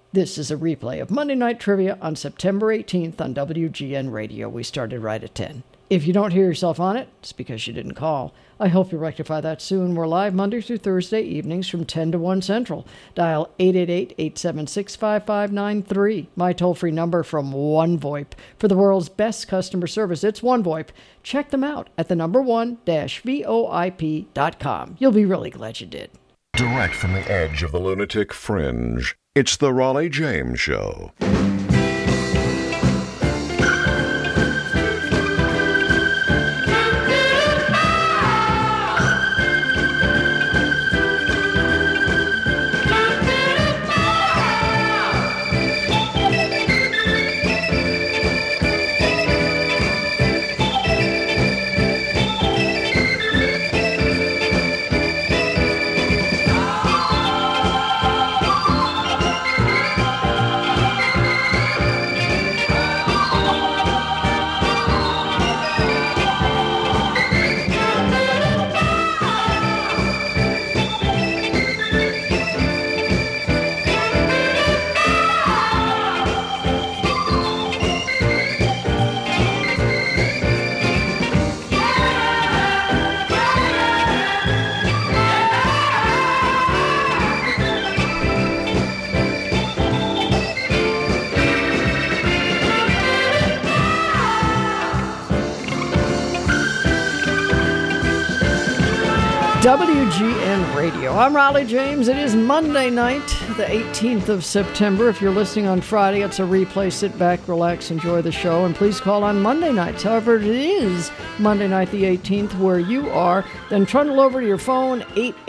This is a replay of Monday Night Trivia on September 18th on WGN Radio. We started right at 10. If you don't hear yourself on it, it's because you didn't call. I hope you rectify that soon. We're live Monday through Thursday evenings from 10 to 1 Central. Dial 888-876-5593. My toll-free number from OneVoIP. For the world's best customer service, it's OneVoIP. Check them out at the number one-voip.com. You'll be really glad you did. Direct from the edge of the lunatic fringe, it's the Raleigh James Show. WGN Radio. I'm Raleigh James. It is Monday night, the 18th of September. If you're listening on Friday, it's a replay. Sit back, relax, enjoy the show, and please call on Monday nights. However, it is Monday night, the 18th, where you are. Then trundle over to your phone.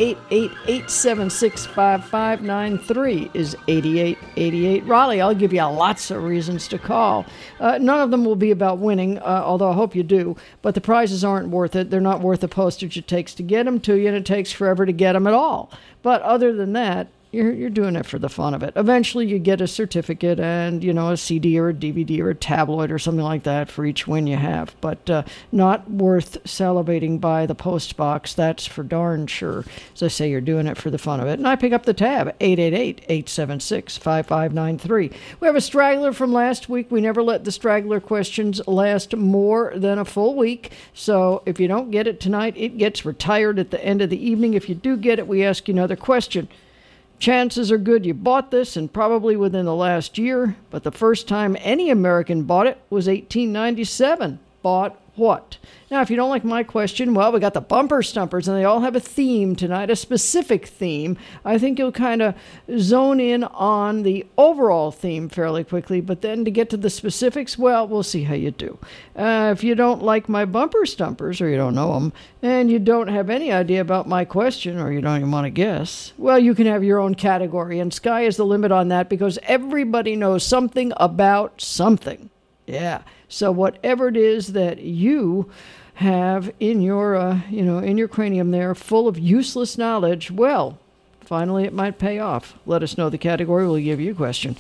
888-876-5593 is 8888. Raleigh, I'll give you lots of reasons to call. None of them will be about winning, although I hope you do. But the prizes aren't worth it. They're not worth the postage it takes to get them to you, and it takes forever to get them at all. But other than that, you're doing it for the fun of it. Eventually you get a certificate and, a CD or a DVD or a tabloid or something like that for each win you have. But not worth salivating by the post box, that's for darn sure. As I say, you're doing it for the fun of it. And I pick up the tab, 888-876-5593. We have a straggler from last week. We never let the straggler questions last more than a full week. So if you don't get it tonight, it gets retired at the end of the evening. If you do get it, we ask you another question. Chances are good you bought this, and probably within the last year, but the first time any American bought it was 1897. Bought what? Now, if you don't like my question, well, we got the bumper stumpers, and they all have a theme tonight, a specific theme. I think you'll kind of zone in on the overall theme fairly quickly, but then to get to the specifics, well, we'll see how you do. If you don't like my bumper stumpers, or you don't know them, and you don't have any idea about my question, or you don't even want to guess, well, you can have your own category, and sky is the limit on that, because everybody knows something about something. Yeah. So whatever it is that you have in your, in your cranium there, full of useless knowledge, well, finally it might pay off. Let us know the category. We'll give you a question.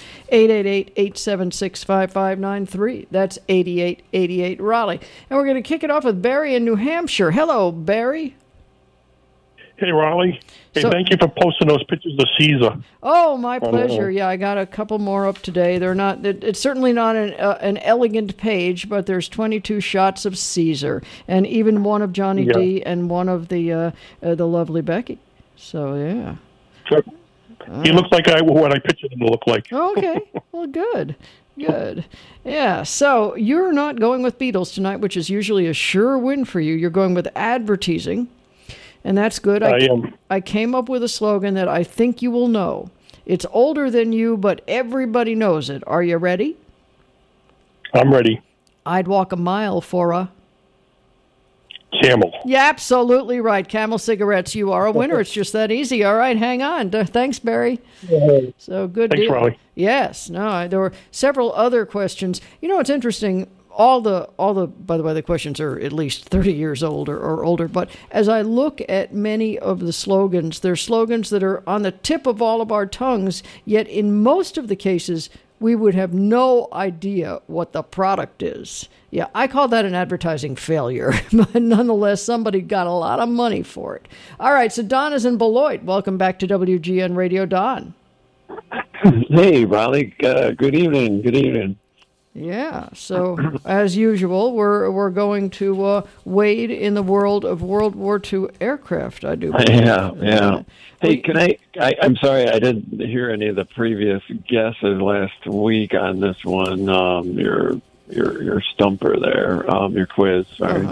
888-876-5593. That's 8888 Raleigh. And we're going to kick it off with Barry in New Hampshire. Hello, Barry. Hey, Raleigh. Hey, thank you for posting those pictures of Caesar. Oh, my pleasure. Yeah, I got a couple more up today. They're not. It's certainly not an elegant page, but there's 22 shots of Caesar, and even one of Johnny D and one of the lovely Becky. So yeah. Sure. He looks like what I pictured him to look like. Okay. Well, good. Good. Yeah. So you're not going with Beatles tonight, which is usually a sure win for you. You're going with advertising. And that's good. I came up with a slogan that I think you will know. It's older than you, but everybody knows it. Are you ready? I'm ready. I'd walk a mile for a... Camel. Yeah, absolutely right. Camel cigarettes. You are a winner. It's just that easy. All right, hang on. Thanks, Barry. So good Thanks, deal. Raleigh. Yes. No, there were several other questions. It's interesting. All the, by the way, the questions are at least 30 years old or older. But as I look at many of the slogans, they're slogans that are on the tip of all of our tongues. Yet in most of the cases, we would have no idea what the product is. Yeah, I call that an advertising failure. But nonetheless, somebody got a lot of money for it. All right, so Don is in Beloit. Welcome back to WGN Radio, Don. Hey, Raleigh. Good evening. Good evening. Yeah. So as usual, we're going to wade in the world of World War II aircraft. I do believe. Yeah. Hey, I'm sorry, I didn't hear any of the previous guesses last week on this one. Your stumper there. Your quiz. Sorry.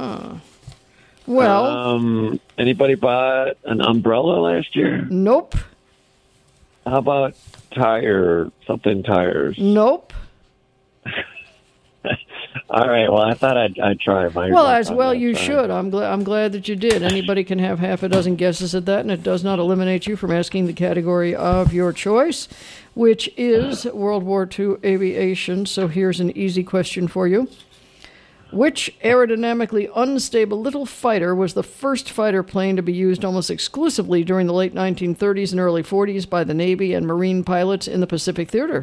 Well, anybody bought an umbrella last year? Nope. How about tires? Nope. All right. Well, I thought I'd try my. Well, as well you should. I'm glad that you did. Anybody can have half a dozen guesses at that, and it does not eliminate you from asking the category of your choice, which is World War II aviation. So here's an easy question for you. Which aerodynamically unstable little fighter was the first fighter plane to be used almost exclusively during the late 1930s and early 40s by the Navy and Marine pilots in the Pacific Theater?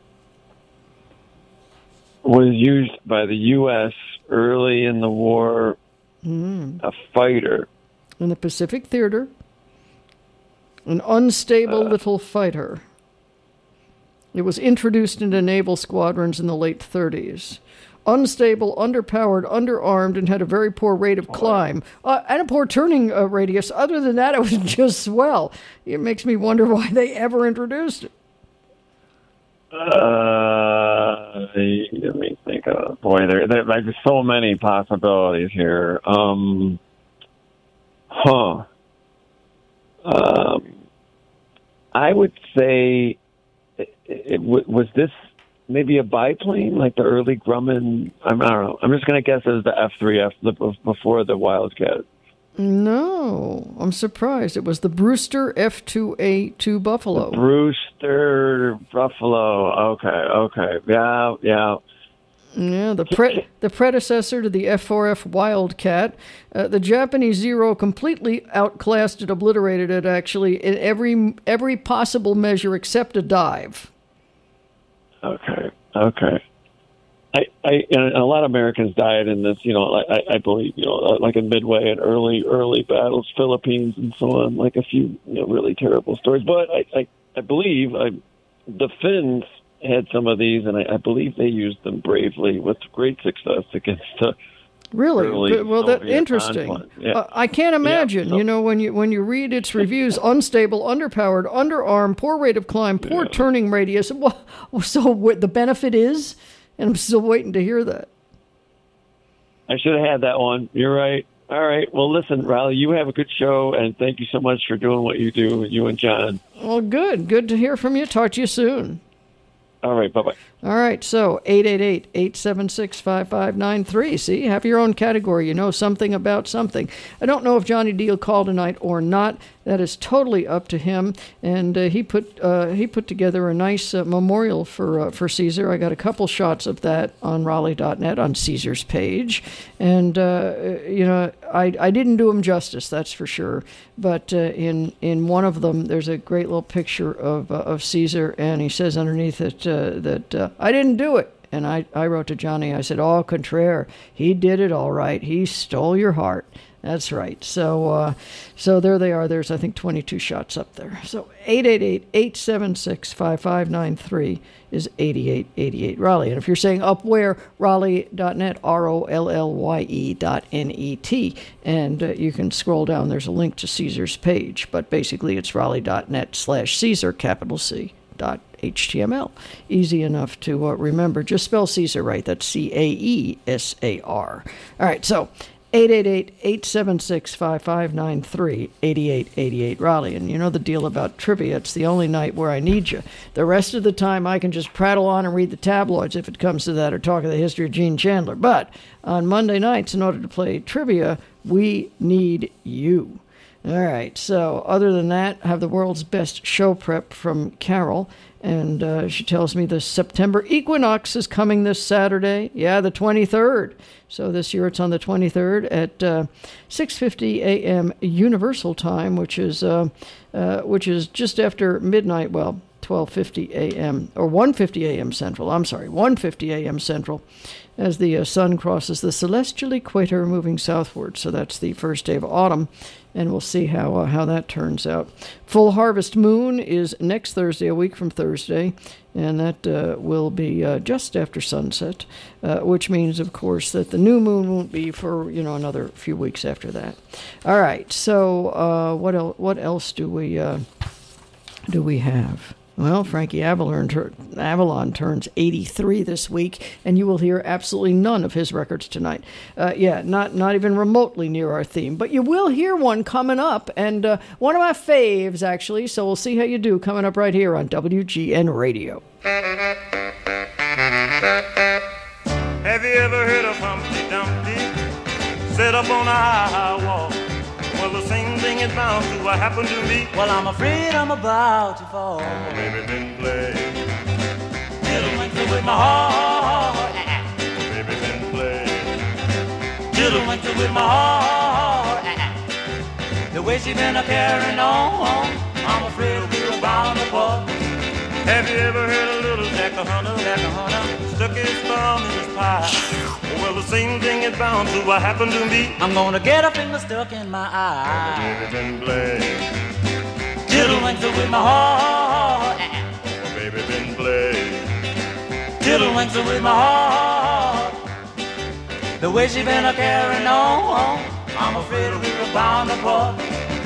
Was used by the U.S. early in the war, a fighter. In the Pacific Theater, an unstable little fighter. It was introduced into naval squadrons in the late 30s. Unstable, underpowered, underarmed, and had a very poor rate of climb and a poor turning radius. Other than that, it was just swell. It makes me wonder why they ever introduced it. Let me think. Boy, there's so many possibilities here. I would say, was this maybe a biplane, like the early Grumman? I don't know. I'm just going to guess it was the F3F before the Wildcat. No, I'm surprised. It was the Brewster F2A2 Buffalo. The Brewster Buffalo. Okay. Yeah. Yeah, the predecessor to the F4F Wildcat. The Japanese Zero completely outclassed it, obliterated it, actually, in every possible measure except a dive. Okay. And a lot of Americans died in this, I believe, like in Midway and early battles, Philippines and so on, like a few, really terrible stories. But I believe the Finns had some of these, and I believe they used them bravely with great success against the Really? Well, that's interesting. Yeah. I can't imagine. So, when you read its reviews, unstable, underpowered, underarm, poor rate of climb, poor turning radius. So what the benefit is, and I'm still waiting to hear that. I should have had that one. You're right. All right. Well, listen, Riley, you have a good show, and thank you so much for doing what you do, you and John. Well, good. Good to hear from you. Talk to you soon. All right, bye-bye. All right, so 888-876-5593. See, have your own category. You know something about something. I don't know if Johnny D will call tonight or not. That is totally up to him. And he put together a nice memorial for Caesar. I got a couple shots of that on Raleigh.net on Caesar's page. And, I didn't do him justice, that's for sure. But in one of them, there's a great little picture of Caesar, and he says underneath it that I didn't do it. And I wrote to Johnny, I said, au contraire, he did it all right. He stole your heart. That's right. So there they are. There's, I think, 22 shots up there. So 888-876-5593 is 8888 Raleigh. And if you're saying up where, Raleigh.net, ROLLYE.net. And you can scroll down. There's a link to Caesar's page. But basically, it's Raleigh.net/Caesar, capital C, .html. Easy enough to remember. Just spell Caesar right. That's CAESAR. All right, so 888-876-5593, 8888 Raleigh. And you know the deal about trivia. It's the only night where I need you. The rest of the time, I can just prattle on and read the tabloids if it comes to that, or talk of the history of Gene Chandler. But on Monday nights, in order to play trivia, we need you. All right, so other than that, I have the world's best show prep from Carol, and she tells me the September equinox is coming this Saturday. Yeah, the 23rd. So this year it's on the 23rd at 6:50 a.m. Universal Time, which is just after midnight. Well, 12:50 a.m. or 1:50 a.m. Central. I'm sorry, 1:50 a.m. Central, as the sun crosses the celestial equator, moving southward. So that's the first day of autumn, and we'll see how that turns out. Full harvest moon is next Thursday, a week from Thursday, and that will be just after sunset, which means, of course, that the new moon won't be for another few weeks after that. All right. So what else do we have? Well, Frankie Avalon turns 83 this week, and you will hear absolutely none of his records tonight. Not even remotely near our theme. But you will hear one coming up, and one of my faves, actually, so we'll see how you do coming up right here on WGN Radio. Have you ever heard of Humpty Dumpty? Sit up on a high wall. Well, the same thing is bound to happen to me. Well, I'm afraid I'm about to fall. Baby, been playing Tiddlewinkle with my heart. Baby, been playing Tiddlewinkle with my heart. The way she been a-carrying on, I'm afraid we're bound to part. Have you ever heard a little Jack a Hunter? Stuck his thumb in his pie. Well, the same thing is bound to happen to me. I'm gonna get a finger stuck in my eye. Baby, been playing Tiddlewinkle with my heart. Oh, baby, been playing Tiddlewinkle with my heart. The way she been a-carrying on, I'm afraid we were bound to part.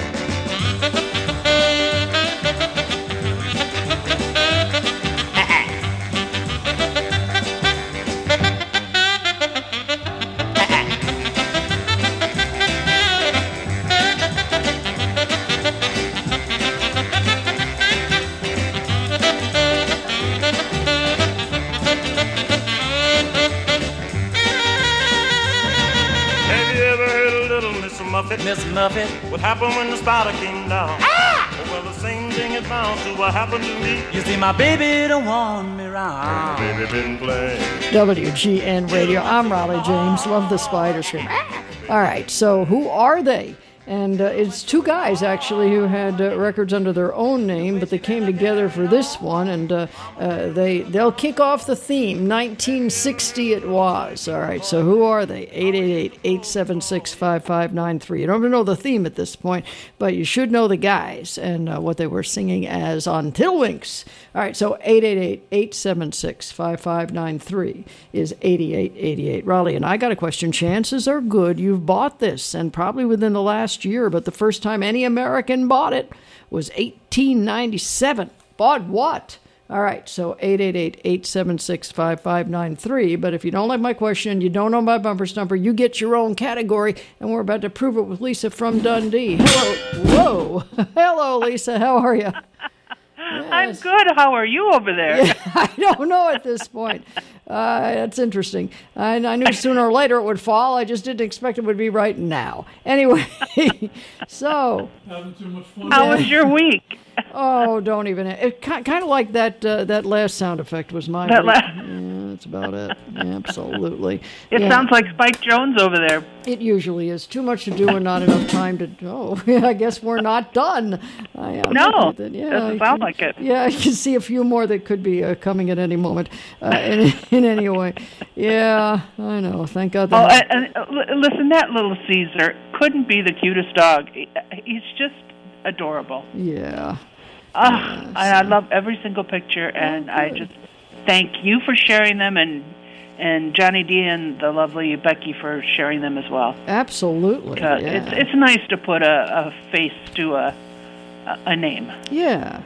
Miss Muffet, what happened when the spider came down? Ah! Well, the same thing is bound to happen to me. You see, my baby don't want me round. Baby been playing WGN Radio. I'm Raleigh James. Love the spider scream. Ah! All right, so who are they? And it's two guys, actually, who had records under their own name, but they came together for this one, and they'll kick off the theme. 1960 it was. All right, so who are they? 888-876-5593. You don't even know the theme at this point, but you should know the guys and what they were singing as on Tiddlewinks. All right, so 888-876-5593 is 8888. Raleigh, and I got a question. Chances are good you've bought this, and probably within the last year, but the first time any American bought it was 1897. Bought what? All right, so 888-876-5593. But if you don't like my question, you don't know my bumper stumper, you get your own category, and we're about to prove it with Lisa from Dundee. Hello. Whoa. Hello, Lisa. How are you? Yes. I'm good. How are you over there? Yeah, I don't know at this point. That's interesting. I knew sooner or later it would fall. I just didn't expect it would be right now. Anyway, so. Having too much fun. How was your week? Oh, don't even. It kind of like that last sound effect was my week. Yeah, that's about it. Absolutely. It sounds like Spike Jones over there. It usually is. Too much to do and not enough time to. Oh, I guess we're not done. No, doesn't sound like it. Yeah, I can see a few more that could be coming at any moment. In any way, yeah, I know. Thank God. Listen, that little Caesar couldn't be the cutest dog. He's just adorable. Yeah. And I love every single picture, and I just thank you for sharing them, and Johnny D and the lovely Becky for sharing them as well. Absolutely. It's nice to put a face to a name. Yeah.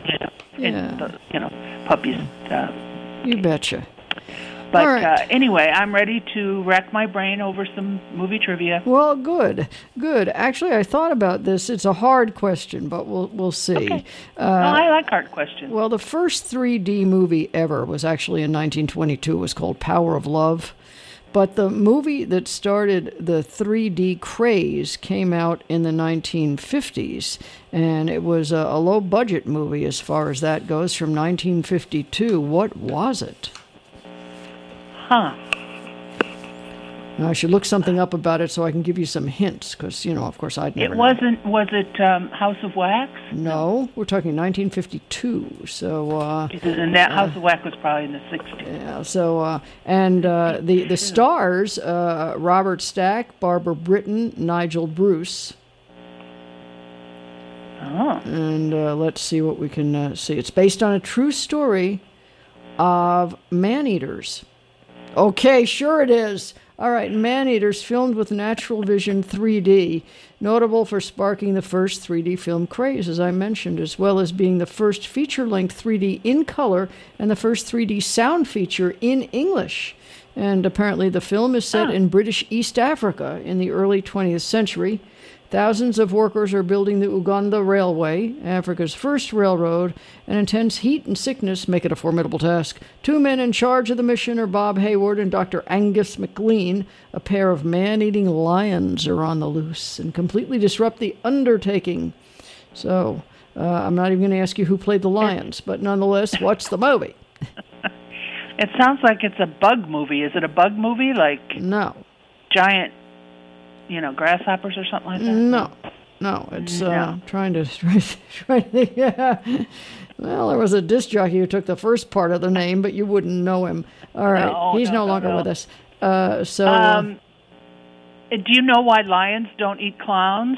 Puppies. You betcha. But right. Anyway, I'm ready to rack my brain over some movie trivia. Well, good. Actually, I thought about this. It's a hard question, but we'll see. Okay. I like hard questions. Well, the first 3D movie ever was actually in 1922. It was called Power of Love. But the movie that started the 3D craze came out in the 1950s, and it was a low-budget movie as far as that goes, from 1952. What was it? Huh. Now, I should look something up about it so I can give you some hints, because, of course, I'd never know. Was it House of Wax? No, we're talking 1952, so... and that House of Wax was probably in the 60s. Yeah, so, the stars, Robert Stack, Barbara Britton, Nigel Bruce. Oh. And let's see what we can see. It's based on a true story of man-eaters. Okay, sure it is. All right, Man-Eaters, filmed with Natural Vision 3D, notable for sparking the first 3D film craze, as I mentioned, as well as being the first feature-length 3D in color and the first 3D sound feature in English. And apparently the film is set in British East Africa in the early 20th century. Thousands of workers are building the Uganda Railway, Africa's first railroad, and intense heat and sickness make it a formidable task. Two men in charge of the mission are Bob Hayward and Dr. Angus MacLean. A pair of man-eating lions are on the loose and completely disrupt the undertaking. So, I'm not even going to ask you who played the lions, but nonetheless, what's the movie? It sounds like it's a bug movie. Is it a bug movie? No. Giant... grasshoppers or something like that? No, it's trying to think. Yeah. Well, there was a disc jockey who took the first part of the name, but you wouldn't know him. All right, he's no longer with us. Do you know why lions don't eat clowns?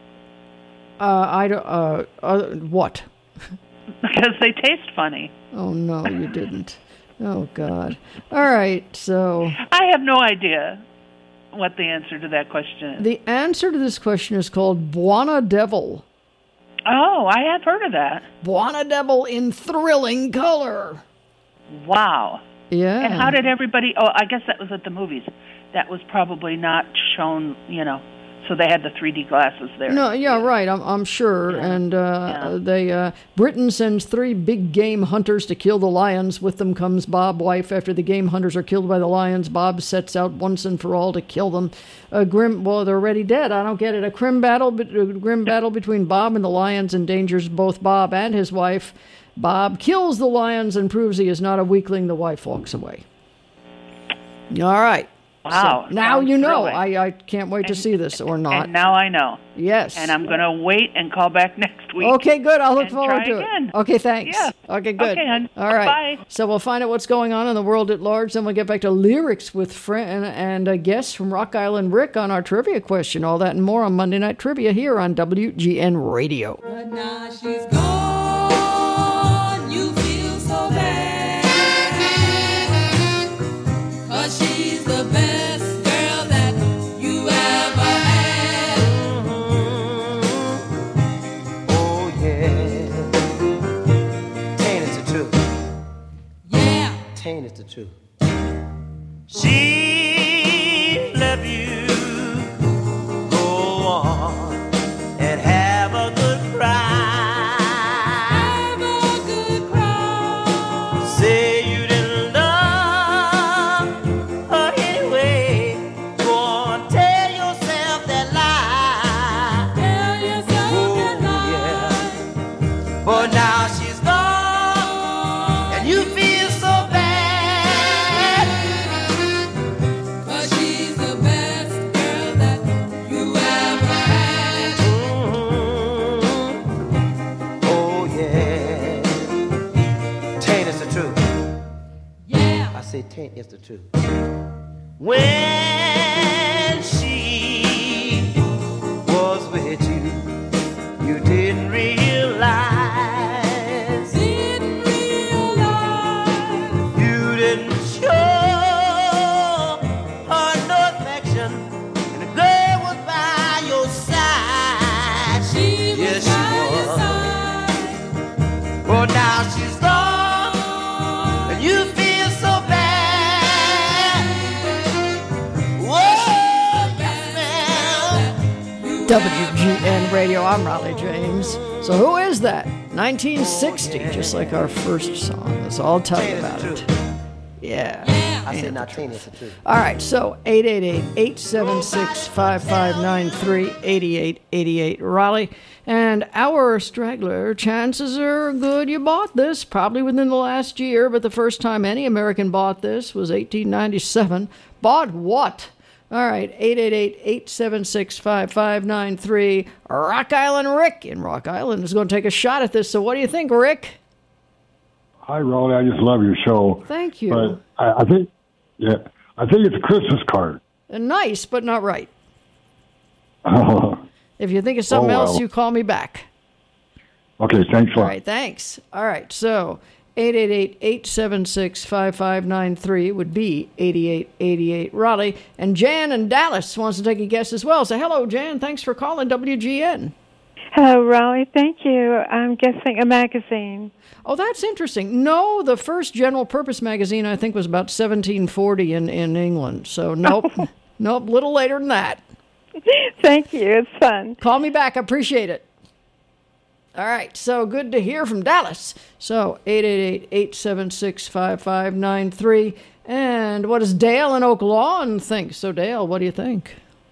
I don't. What? Because they taste funny. Oh no, you didn't. Oh God. All right, so I have no idea what the answer to that question is. The answer to this question is called Buona Devil. Oh, I have heard of that. Buona Devil in thrilling color. Wow. Yeah. And how did everybody... Oh, I guess that was at the movies. That was probably not shown, so they had the 3D glasses there. No, yeah, right, I'm sure. Yeah. And Britain sends 3 big game hunters to kill the lions. With them comes Bob wife. After the game hunters are killed by the lions, Bob sets out once and for all to kill them. They're already dead. I don't get it. A grim battle between Bob and the lions endangers both Bob and his wife. Bob kills the lions and proves he is not a weakling. The wife walks away. All right. Wow. So now you know. I can't wait to see this or not. And now I know. Yes. And I'm going to wait and call back next week. Okay, good. I'll look forward to again. it. Okay, thanks. Yeah. Okay, good. Okay, hon. All right. Bye. So we'll find out what's going on in the world at large. Then we'll get back to lyrics with and guests from Rock Island Rick on our trivia question. All that and more on Monday Night Trivia here on WGN Radio. But now she's gone. You feel so bad. 'Cause she's the best. It's the truth. She love you. Go on and have a good cry. Have a good cry. Say you didn't love her anyway. Go on, tell yourself that lie. Tell yourself that lie. Yeah. But now she's gone, and you feel taint is the truth. When she was with you, you didn't realize. You didn't show her no affection, and the girl was by your side. She was by your side. Well, now she's gone, and you feel so bad. WGN Radio, I'm Raleigh James. So who is that? 1960, just like our first song. Let's all tell you about it. Yeah. I said not taint is the truth. All right, so 888-876-5593, 8888 Raleigh. And our straggler, chances are good you bought this, probably within the last year, but the first time any American bought this was 1897. Bought what? All right, 888-876-5593. Rock Island Rick in Rock Island is going to take a shot at this. So what do you think, Rick? Hi, Raleigh. I just love your show. Thank you. But I think it's a Christmas card. Nice, but not right. Oh, If you think of something well. else, you call me back. Okay, thanks a All lot. right, thanks. All right, so 888-876-5593 would be 8888 Raleigh. And Jan in Dallas wants to take a guess as well. So hello, Jan. Thanks for calling WGN. Hello, Raleigh. Thank you. I'm guessing a magazine. Oh, that's interesting. No, the first general purpose magazine, I think, was about 1740 in England. So nope, nope, little later than that. Thank you. It's fun. Call me back. I appreciate it. All right, so good to hear from Dallas. So 888-876-5593. And what does Dale in Oak Lawn think? So Dale, what do you think?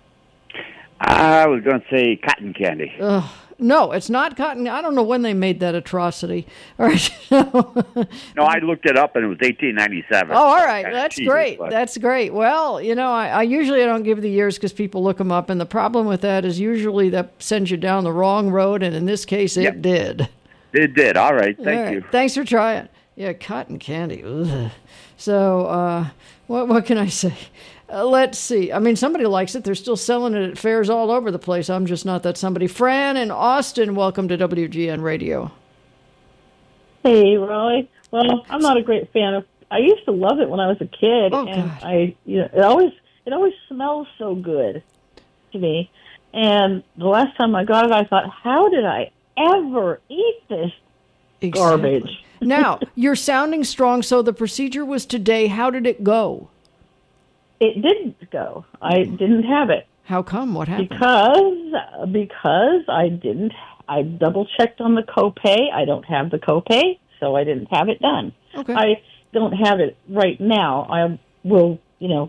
I was going to say cotton candy. No, it's not cotton. I don't know when they made that atrocity. All right. No, I looked it up, and it was 1897. Oh, all right. Kinda That's cheated, great. but- That's great. Well, you know, I usually don't give the years because people look them up, and the problem with that is usually that sends you down the wrong road, and in this case, it did. It did. All right. Thank All right. you. Thanks for trying. Yeah, cotton candy. Ugh. So, what can I say? Let's see. I mean, somebody likes it. They're still selling it at fairs all over the place. I'm just not that somebody. Fran in Austin, welcome to WGN Radio. Hey, Raleigh. Well, I'm not a great fan of. I used to love it when I was a kid, Oh, and God. it always smells so good to me. And the last time I got it, I thought, how did I ever eat this garbage? Now, you're sounding strong, so the procedure was today. How did it go? It didn't go. I didn't have it. How come? What happened? Because I didn't. I double checked on the copay. I don't have the copay, so I didn't have it done. Okay. I don't have it right now. I will,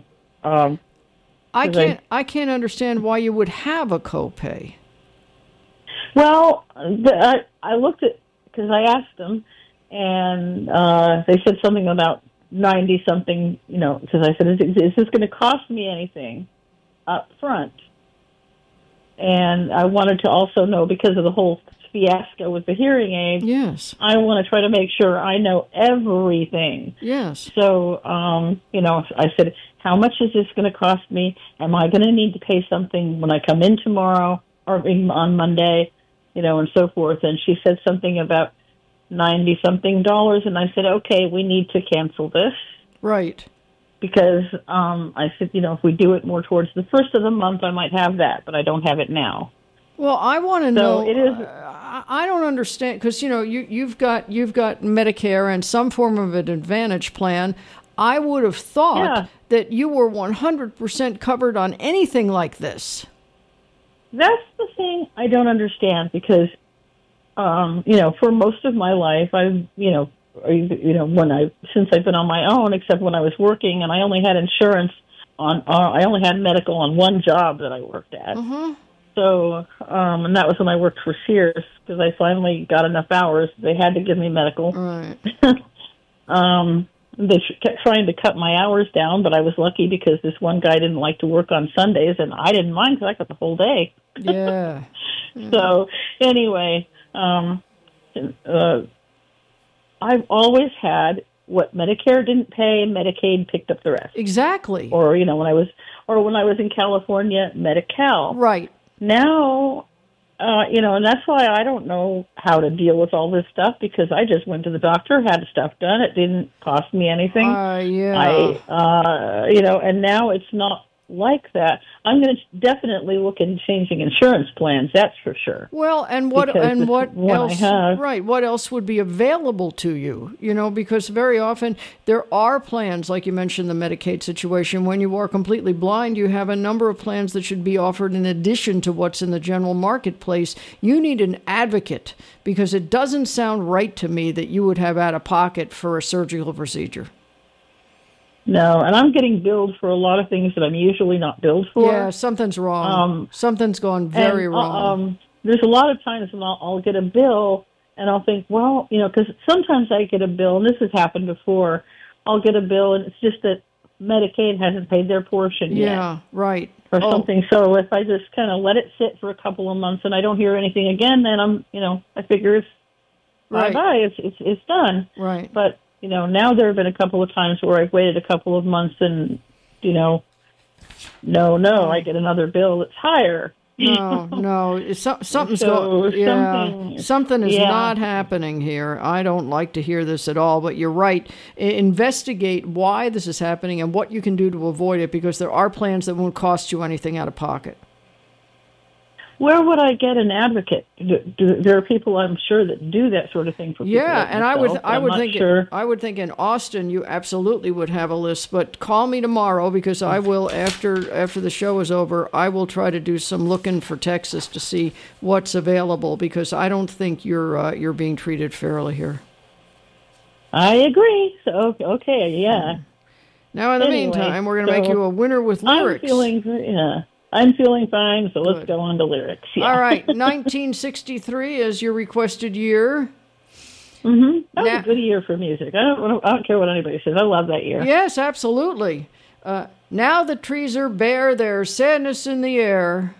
I can't understand why you would have a copay. Well, I looked at because I asked them, and they said something about 90 something. Because I said, "Is this going to cost me anything up front?" And I wanted to also know, because of the whole fiasco with the hearing aid. Yes. I want to try to make sure I know everything. Yes. So, I said, how much is this going to cost me? Am I going to need to pay something when I come in tomorrow or on Monday, and so forth? And she said something about $90-something, and I said, okay, we need to cancel this. Right. Because I said, if we do it more towards the first of the month, I might have that, but I don't have it now. Well, I want to know. It is. I don't understand, because you've got Medicare and some form of an Advantage plan. I would have thought that you were 100% covered on anything like this. That's the thing I don't understand, because for most of my life, I've since I've been on my own, except when I was working, and I only had insurance I only had medical on one job that I worked at. Mm-hmm. So, and that was when I worked for Sears, because I finally got enough hours. They had to give me medical. Right. They kept trying to cut my hours down, but I was lucky because this one guy didn't like to work on Sundays, and I didn't mind because I got the whole day. Yeah. So, anyway, I've always had what Medicare didn't pay, Medicaid picked up the rest. Exactly. Or when I was in California, Medi-Cal. Right. Now, and that's why I don't know how to deal with all this stuff, because I just went to the doctor, had stuff done. It didn't cost me anything. Yeah. And now it's not like that. I'm going to definitely look into changing insurance plans. That's for sure. Well, and what else? Right. What else would be available to you? Because very often there are plans, like you mentioned, the Medicaid situation. When you are completely blind, you have a number of plans that should be offered in addition to what's in the general marketplace. You need an advocate, because it doesn't sound right to me that you would have out of pocket for a surgical procedure. No, and I'm getting billed for a lot of things that I'm usually not billed for. Yeah, something's wrong. Something's gone very wrong. There's a lot of times when I'll get a bill, and I'll think, well, because sometimes I get a bill, and this has happened before. I'll get a bill, and it's just that Medicaid hasn't paid their portion yet. Yeah, right. Or something. So if I just kind of let it sit for a couple of months and I don't hear anything again, then I figure it's Right. bye-bye. It's done. Right. But, now there have been a couple of times where I've waited a couple of months and, no, I get another bill that's higher. No, something's So going. Something is yeah. not happening here. I don't like to hear this at all. But you're right. Investigate why this is happening and what you can do to avoid it, because there are plans that won't cost you anything out of pocket. Where would I get an advocate? There are people, I'm sure, that do that sort of thing for people. Yeah, like and myself, I would I'm think not sure. I would think in Austin you absolutely would have a list. But call me tomorrow, because I will after the show is over. I will try to do some looking for Texas to see what's available, because I don't think you're being treated fairly here. I agree. So okay, yeah. Now in the meantime, we're going to make you a winner with lyrics. I'm feeling fine, so let's go on to lyrics. Yeah. All right, 1963 is your requested year. Mm-hmm. That was a good year for music. I don't care what anybody says. I love that year. Yes, absolutely. Now the trees are bare, there's sadness in the air.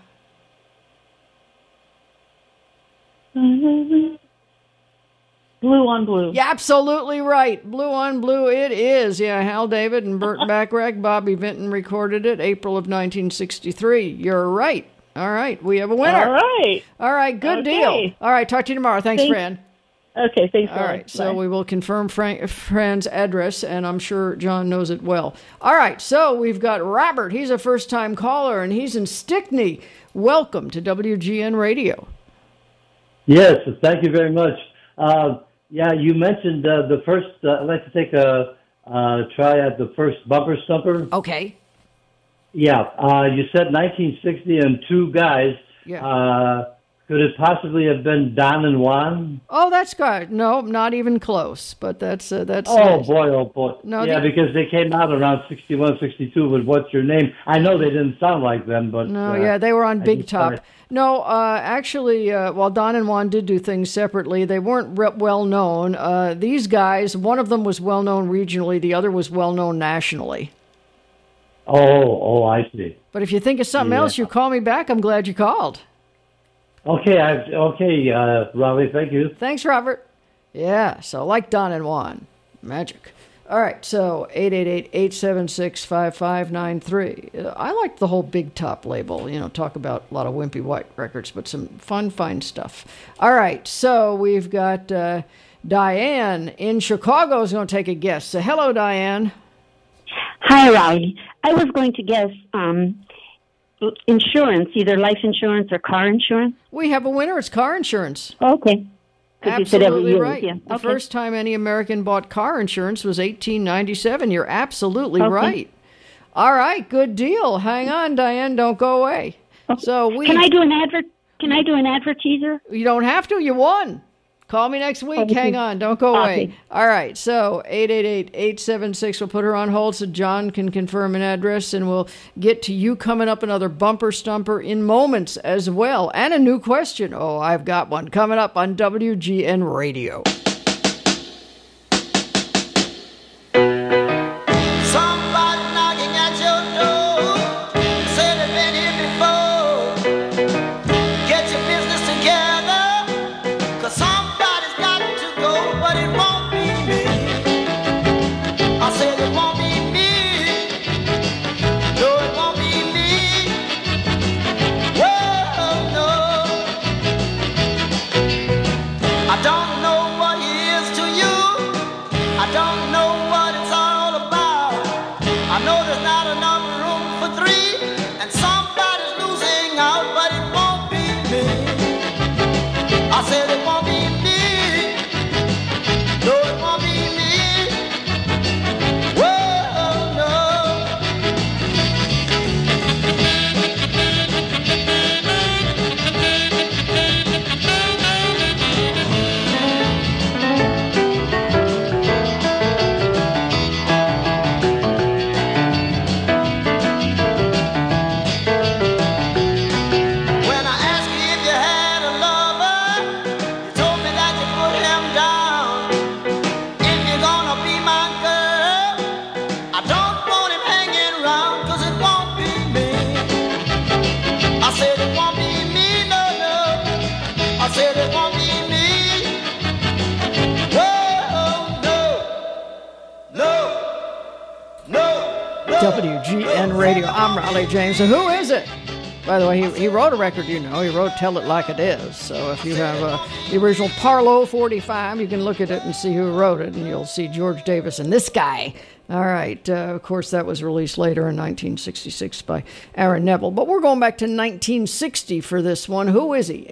Blue on Blue. Yeah, absolutely right. Blue on Blue it is. Yeah, Hal David and Burt Bacharach, Bobby Vinton recorded it April of 1963. You're right. All right, we have a winner. All right, good deal. All right, talk to you tomorrow. Thanks, Fran. Okay, thanks. All right, so we will confirm Fran's address, and I'm sure John knows it well. All right, so we've got Robert. He's a first-time caller, and he's in Stickney. Welcome to WGN Radio. Yes, thank you very much. Yeah, you mentioned the first. I'd like to take a try at the first bumper stumper. Okay. Yeah, you said 1960 and two guys. Yeah. Could it possibly have been Don and Juan? Oh, that's good. No, not even close. But that's. Oh nice. boy, oh boy. No, yeah, because they came out around 61, 62 with What's Your Name. I know they didn't sound like them, but no, yeah, they were on Big Top. No, actually, while Don and Juan did do things separately, they weren't well known. These guys, one of them was well known regionally, the other was well known nationally. Oh, I see. But if you think of something else, you call me back. I'm glad you called. Okay, Raleigh, thank you. Thanks, Robert. Yeah, so like Don and Juan. Magic. All right, so 888-876-5593. I like the whole Big Top label. Talk about a lot of Wimpy White records, but some fine stuff. All right, so we've got Diane in Chicago is going to take a guess. So hello, Diane. Hi, Raleigh. I was going to guess insurance, either life insurance or car insurance. We have a winner. It's car insurance. Okay. Absolutely right. Yeah. The first time any American bought car insurance was 1897. You're absolutely right. All right, good deal. Hang on, Diane. Don't go away. So Can I do an advertiser? You don't have to. You won. Call me next week. Hang on. Don't go away. All right. So 888-876. We'll put her on hold so John can confirm an address, and we'll get to you coming up another bumper stumper in moments as well. And a new question. Oh, I've got one coming up on WGN Radio. Somebody knocking at your door. Say they've been here before. Get your business together. 'Cause somebody's got to go, but it won't be me. I said it won't be me. No, it won't be me. Whoa, no. I don't know what WGN Radio. I'm Raleigh James. And who is it? By the way, he wrote a record, you know. He wrote Tell It Like It Is. So if you have the original Parlo 45, you can look at it and see who wrote it, and you'll see George Davis and this guy. All right. Of course, that was released later in 1966 by Aaron Neville. But we're going back to 1960 for this one. Who is he?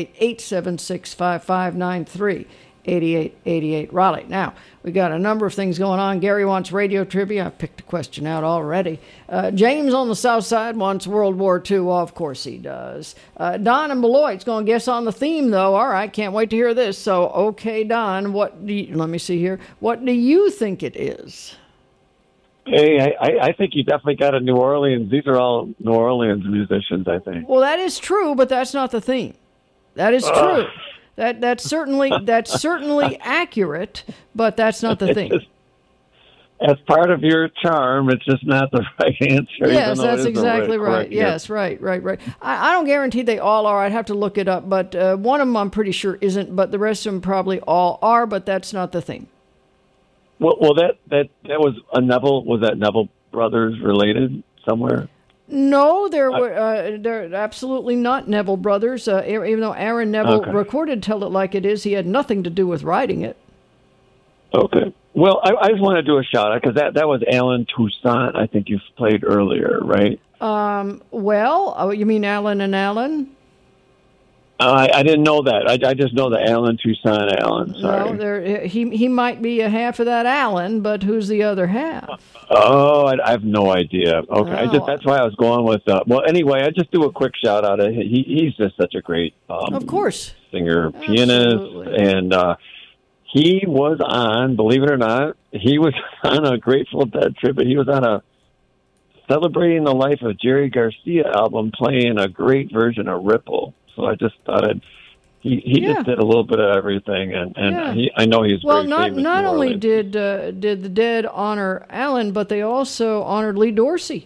888-876-5593. 8888 Raleigh. Now, we got a number of things going on. Gary wants radio trivia. I picked a question out already. James on the south side wants World War II. Well, of course he does. Don and Beloit's going to guess on the theme, though. All right, can't wait to hear this. So, okay, Don, let me see here. What do you think it is? Hey, I think you definitely got a New Orleans. These are all New Orleans musicians, I think. Well, that is true, but that's not the theme. That is true. That's certainly accurate, but that's not the thing. As part of your charm, it's just not the right answer. Yes, that's exactly right. Yes, right. I don't guarantee they all are. I'd have to look it up, but one of them I'm pretty sure isn't, but the rest of them probably all are, but that's not the thing. Well, that was a Neville. Was that Neville brothers related somewhere? No, they're absolutely not Neville brothers. Even though Aaron Neville recorded Tell It Like It Is, he had nothing to do with writing it. Okay. Well, I just want to do a shout out because that was Alan Toussaint. I think you played earlier, right? You mean Alan and Alan? I didn't know that. I just know the Alan Toussaint Alan. Sorry. No, he might be a half of that Alan, but who's the other half? Oh, I have no idea. Okay, that's why I was going with. Well, anyway, I just do a quick shout out. He's just such a great, of course, singer, pianist, and he was on. Believe it or not, he was on a Grateful Dead tribute. He was on a Celebrating the Life of Jerry Garcia album, playing a great version of Ripple. So I just thought he just did a little bit of everything, and I know he's very famous. Well, not only did the Dead honor Alan, but they also honored Lee Dorsey.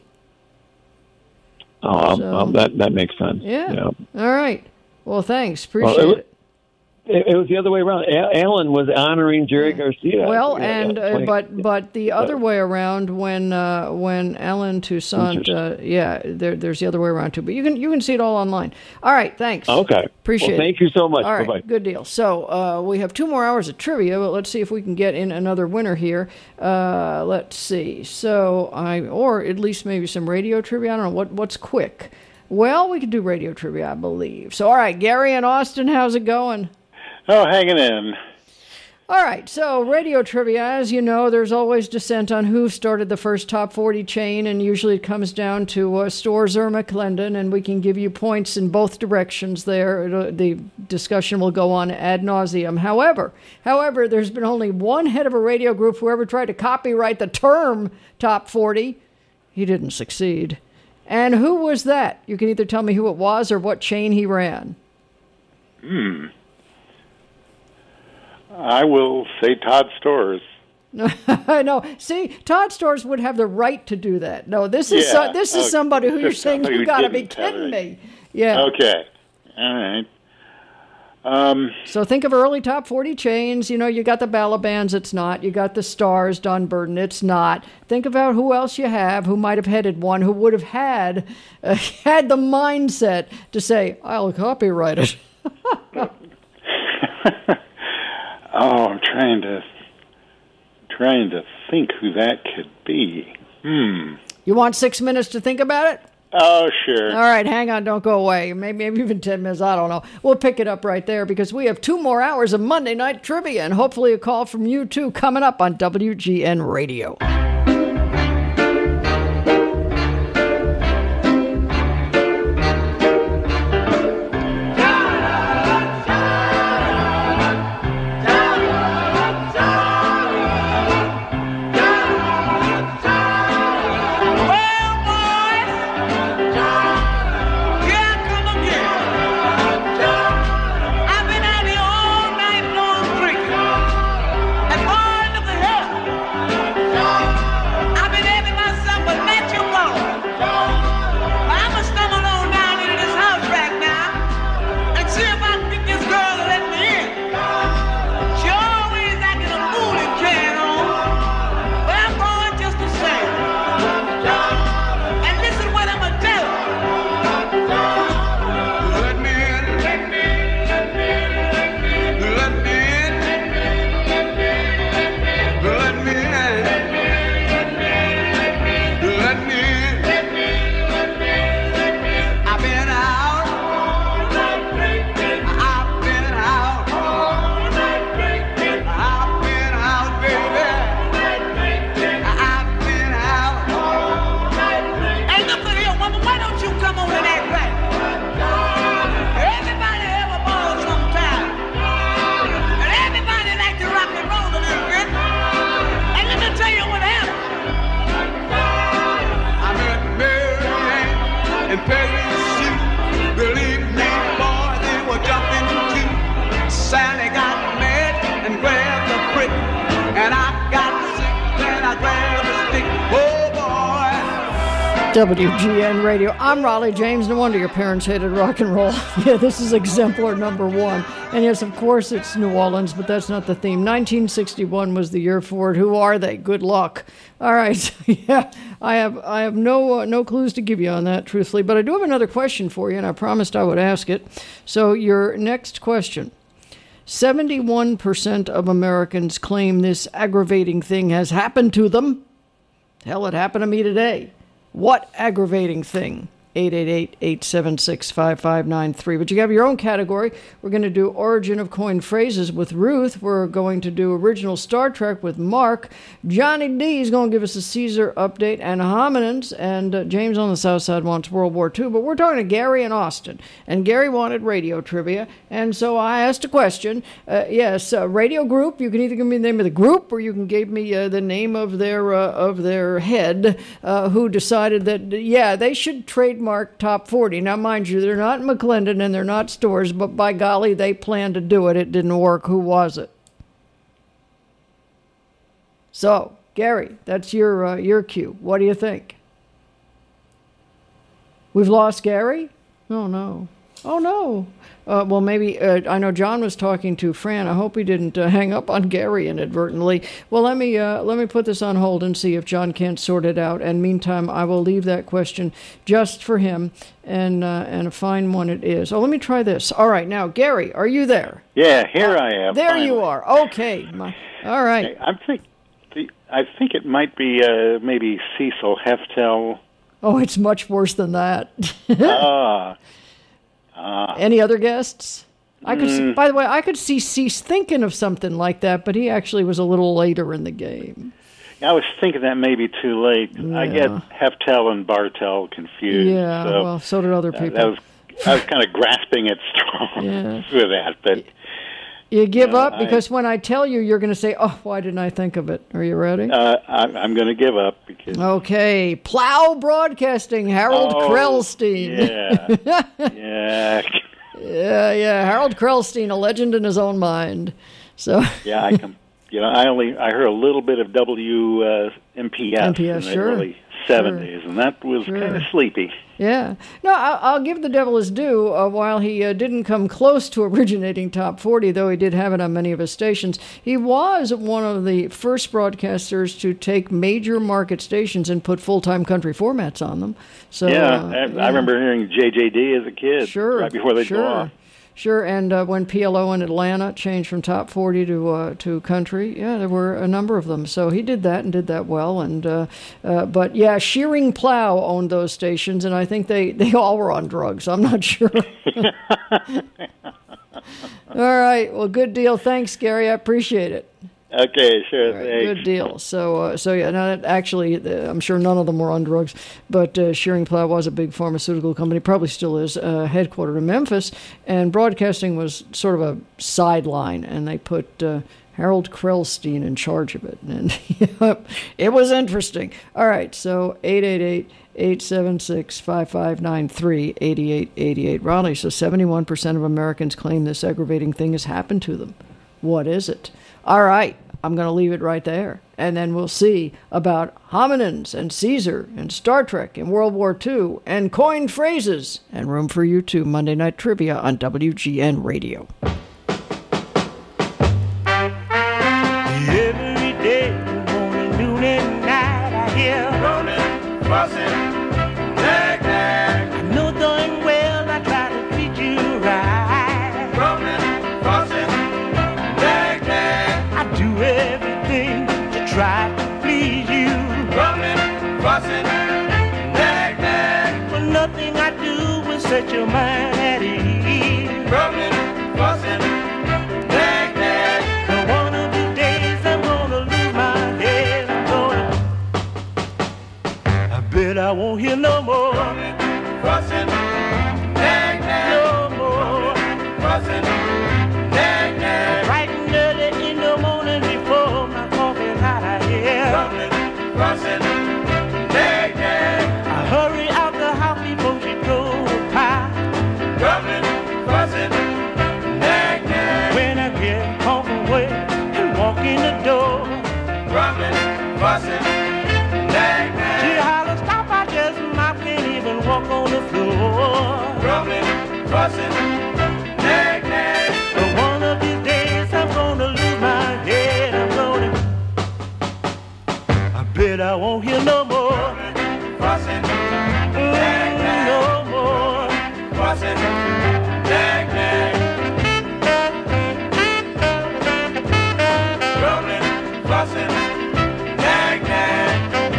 That makes sense. Yeah. All right. Well, thanks. Appreciate it. It was the other way around. Alan was honoring Jerry Garcia. Well, but the other way around when Alan Toussaint, there's the other way around too. But you can see it all online. All right, thanks. Okay, appreciate it. Thank you so much. All right, bye-bye. Good deal. So we have 2 more hours of trivia, but let's see if we can get in another winner here. Let's see. So or at least maybe some radio trivia. I don't know what's quick. Well, we could do radio trivia, I believe. So all right, Gary and Austin, how's it going? Oh, hanging in. All right, so radio trivia, as you know, there's always dissent on who started the first top 40 chain, and usually it comes down to Storrs or McClendon, and we can give you points in both directions there. The discussion will go on ad nauseum. However, there's been only one head of a radio group who ever tried to copyright the term top 40. He didn't succeed. And who was that? You can either tell me who it was or what chain he ran. I will say Todd Storrs. No, see, Todd Storrs would have the right to do that. No, this is somebody who you're saying you got to be kidding me. Yeah. Okay. All right. So think of early top 40 chains. You know, you got the Balabands, it's not. You got the Stars, Don Burden, it's not. Think about who else you have who might have headed one, who would have had the mindset to say, I'll copyright it. Oh, I'm trying to think who that could be. You want 6 minutes to think about it? Oh, sure. All right, hang on, don't go away. Maybe even 10 minutes, I don't know. We'll pick it up right there because we have 2 more hours of Monday Night Trivia and hopefully a call from you, too, coming up on WGN Radio. All and parachute. Believe me, boy, they were jumping too. Sally got mad and grabbed the brick, and I got sick and I grabbed the stick. Oh boy. WGN Radio. I'm Raleigh James. No wonder your parents hated rock and roll. Yeah, this is exemplar number one. And yes, of course, it's New Orleans, but that's not the theme. 1961 was the year for it. Who are they? Good luck. All right. Yeah, I have no clues to give you on that, truthfully. But I do have another question for you, and I promised I would ask it. So your next question. 71% of Americans claim this aggravating thing has happened to them. Hell, it happened to me today. What aggravating thing? 888-876-5593. But you have your own category. We're going to do Origin of Coined Phrases with Ruth. We're going to do Original Star Trek with Mark. Johnny D is going to give us a Caesar update and hominins. And James on the South Side wants World War II. But we're talking to Gary in Austin. And Gary wanted radio trivia. And so I asked a question. Radio group. You can either give me the name of the group or you can give me the name of their head who decided that, they should trademark Top 40. Now, mind you, they're not in McClendon and they're not stores, but by golly, they planned to do it. It didn't work. Who was it? So, Gary, that's your cue. What do you think? We've lost Gary? Oh, no. Oh, no. Well, maybe, I know John was talking to Fran. I hope he didn't hang up on Gary inadvertently. Well, let me put this on hold and see if John can't sort it out. And meantime, I will leave that question just for him, and a fine one it is. Oh, let me try this. All right, now, Gary, are you there? Yeah, here I am. There finally. you are. Okay. All right. Okay, I think it might be maybe Cecil Heftel. Oh, it's much worse than that. Any other guests? I could see, by the way, I could see Cease thinking of something like that, but he actually was a little later in the game. I was thinking that may be too late. Yeah. I get Heftel and Bartel confused. Yeah, so, well, so did other people. I was kind of grasping at straws with that, but... You give up? Because when I tell you, you're going to say, oh, why didn't I think of it? Are you ready? I'm going to give up. Because... Okay. Plow Broadcasting, Harold Krellstein. Yeah. Yeah. Harold Krellstein, a legend in his own mind. So. Yeah, I heard a little bit of WMPS in the early 70s, and that was kind of sleepy. Yeah. No, I'll give the devil his due. While he didn't come close to originating Top 40, though he did have it on many of his stations, he was one of the first broadcasters to take major market stations and put full-time country formats on them. So I remember hearing JJD as a kid, right before they go off. Sure, and when PLO in Atlanta changed from Top 40 to country, there were a number of them. So he did that and did that well. And but Shearing Plow owned those stations, and I think they all were on drugs. I'm not sure. All right, well, good deal. Thanks, Gary. I appreciate it. Okay, sure. Right, good deal. So now that actually, I'm sure none of them were on drugs, but Shearing Plow was a big pharmaceutical company, probably still is, headquartered in Memphis, and broadcasting was sort of a sideline, and they put Harold Krellstein in charge of it, and it was interesting. All right, so 888-876-5593, 8888 Raleigh. So 71% of Americans claim this aggravating thing has happened to them. What is it? All right, I'm going to leave it right there. And then we'll see about hominins and Caesar and Star Trek and World War II and coined phrases and room for you too. Monday Night Trivia on WGN Radio. Every day, morning, noon, and night, I hear rolling, fussing, nag, nag. I know darn well I try to treat you right. Rolling, fussing, nag, nag. I do everything to try to please you. Rolling, fussing, nag, nag. But nothing I do will set your mind at ease. Rolling, fussing, nag, nag. But one of these days I'm gonna lose my head. I bet I won't hear no more. Rolling, fussing, nag, nag. No more. Fussing, nag, nag. Bright and early in the morning before my coffee's hot, I hear. Rolling, fussing, nag, nag. I hurry out the house before she goes fussing, nag, nag. But one of these days I'm gonna lose my head. I'm gonna, I bet I won't hear no more fussing, nag, nag. No more fussing, nag, nag. Grumbling, fussing, nag, nag.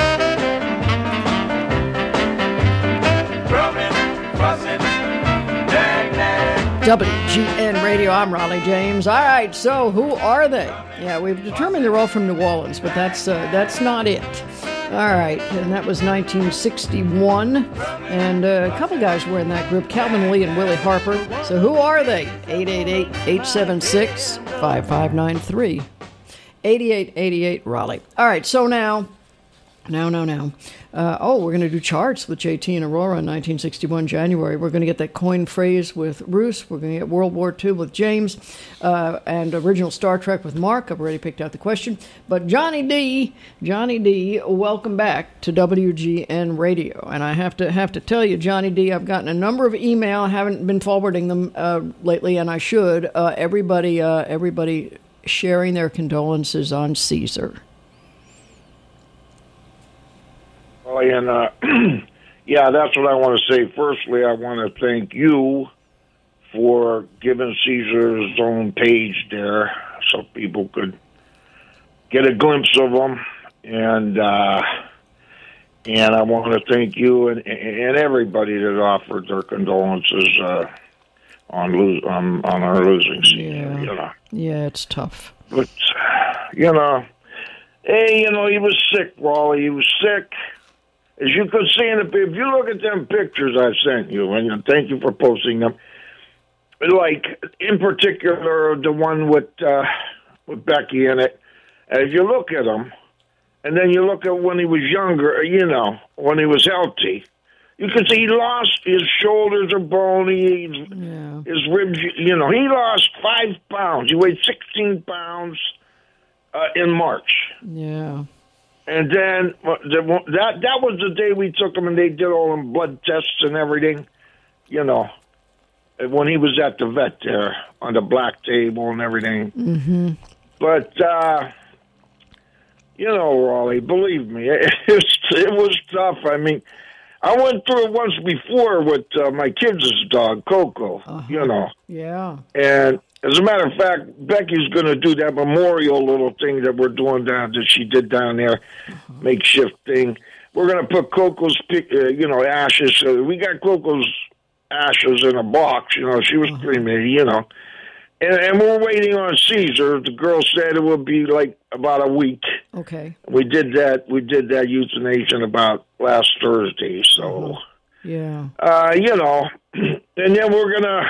Grumbling, fussing, nag, nag. WGN Radio, I'm Raleigh James. All right, so who are they? Yeah, we've determined they're all from New Orleans, but that's not it. All right, and that was 1961, and a couple guys were in that group, Calvin Lee and Willie Harper. So who are they? 888-876-5593. 8888 Raleigh. All right, so now. We're going to do charts with JT and Aurora in 1961 January. We're going to get that coin phrase with Roos. We're going to get World War II with James, and original Star Trek with Mark. I've already picked out the question. But Johnny D, welcome back to WGN Radio. And I have to tell you, Johnny D, I've gotten a number of email. I haven't been forwarding them lately, and I should. Everybody sharing their condolences on Caesar. And yeah, that's what I want to say. Firstly, I want to thank you for giving Caesar his own page there so people could get a glimpse of him. And I want to thank you and everybody that offered their condolences on our losing Caesar. Yeah. You know. Yeah, it's tough. But he was sick, Raleigh. He was sick. As you could see if you look at them pictures I sent you, and thank you for posting them, like, in particular, the one with Becky in it, and if you look at him, and then you look at when he was younger, when he was healthy, you can see he lost, his shoulders are bony, his ribs, he lost 5 pounds. He weighed 16 pounds in March. Yeah. And then that was the day we took him and they did all them blood tests and everything, when he was at the vet there on the black table and everything. Mm-hmm. But, Raleigh, believe me, it was tough. I mean, I went through it once before with my kids' dog, Coco, Yeah. And as a matter of fact, Becky's going to do that memorial little thing that we're doing that she did down there, makeshift thing. We're going to put Coco's, ashes. We got Coco's ashes in a box. She was cremated, And we're waiting on Caesar. The girl said it would be like about a week. Okay. We did that euthanation about last Thursday. So, yeah. And then we're going to,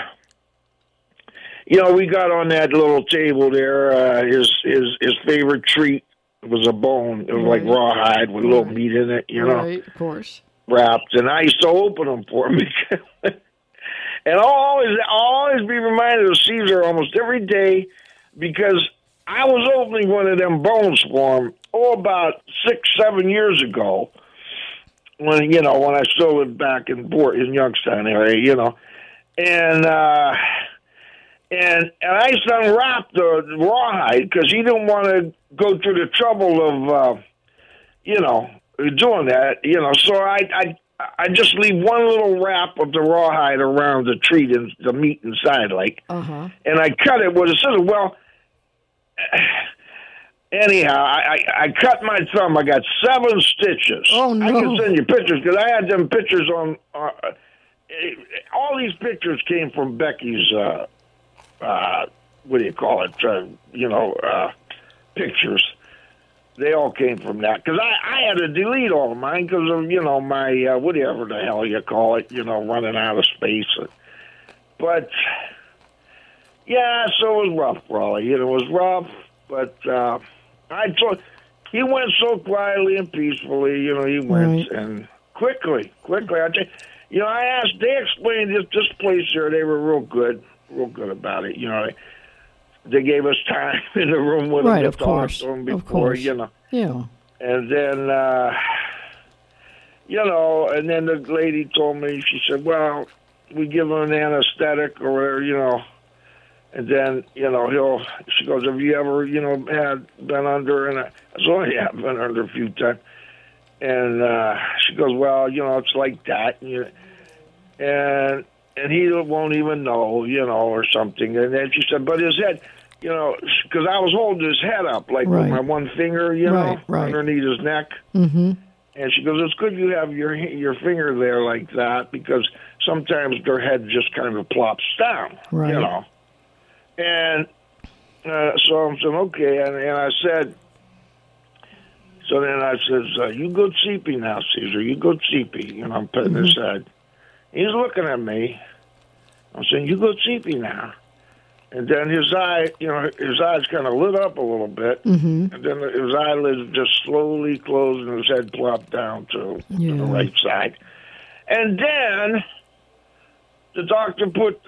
we got on that little table there, his favorite treat was a bone. It was like rawhide with a little meat in it, Right, of course. Wrapped. And I used to open them for him. And I'll always be reminded of Caesar almost every day because I was opening one of them bones for him, about 6-7 years ago when I still lived back in Youngstown area, And I used to unwrap the rawhide because he didn't want to go through the trouble of, doing that. So I just leave one little wrap of the rawhide around the treat and the meat inside, and I cut it with a scissors. Well, anyhow, I cut my thumb. I got 7 stitches. Oh, no. I can send you pictures because I had them pictures on. All these pictures came from Becky's. What do you call it? Pictures. They all came from that because I had to delete all of mine because of my whatever the hell you call it, running out of space. But yeah, so it was rough, Raleigh. It was rough, but I told he went so quietly and peacefully. He went and quickly. I asked. They explained this place here. They were real good about it. They gave us time in the room with them to talk to them before, Yeah. And then, and then the lady told me, she said, well, we give him an anesthetic or whatever, you know, and then, you know, she goes, have you ever, you know, been under? And I said, oh, yeah, I've been under a few times. And she goes, well, you know, it's like that. And he won't even know, you know, or something. And then she said, but his head, you know, because I was holding his head up, like with my one finger, you know, underneath his neck. Mm-hmm. And she goes, it's good you have your finger there like that, because sometimes their head just kind of plops down, you know. And so I said, okay. And I said, so then I says, you go sleepy now, Caesar. You go sleepy. You know, I'm petting his head. He's looking at me. I'm saying, you go sleepy now. And then his eyes kind of lit up a little bit. Mm-hmm. And then his eyelids just slowly closed and his head plopped down to the right side. And then the doctor put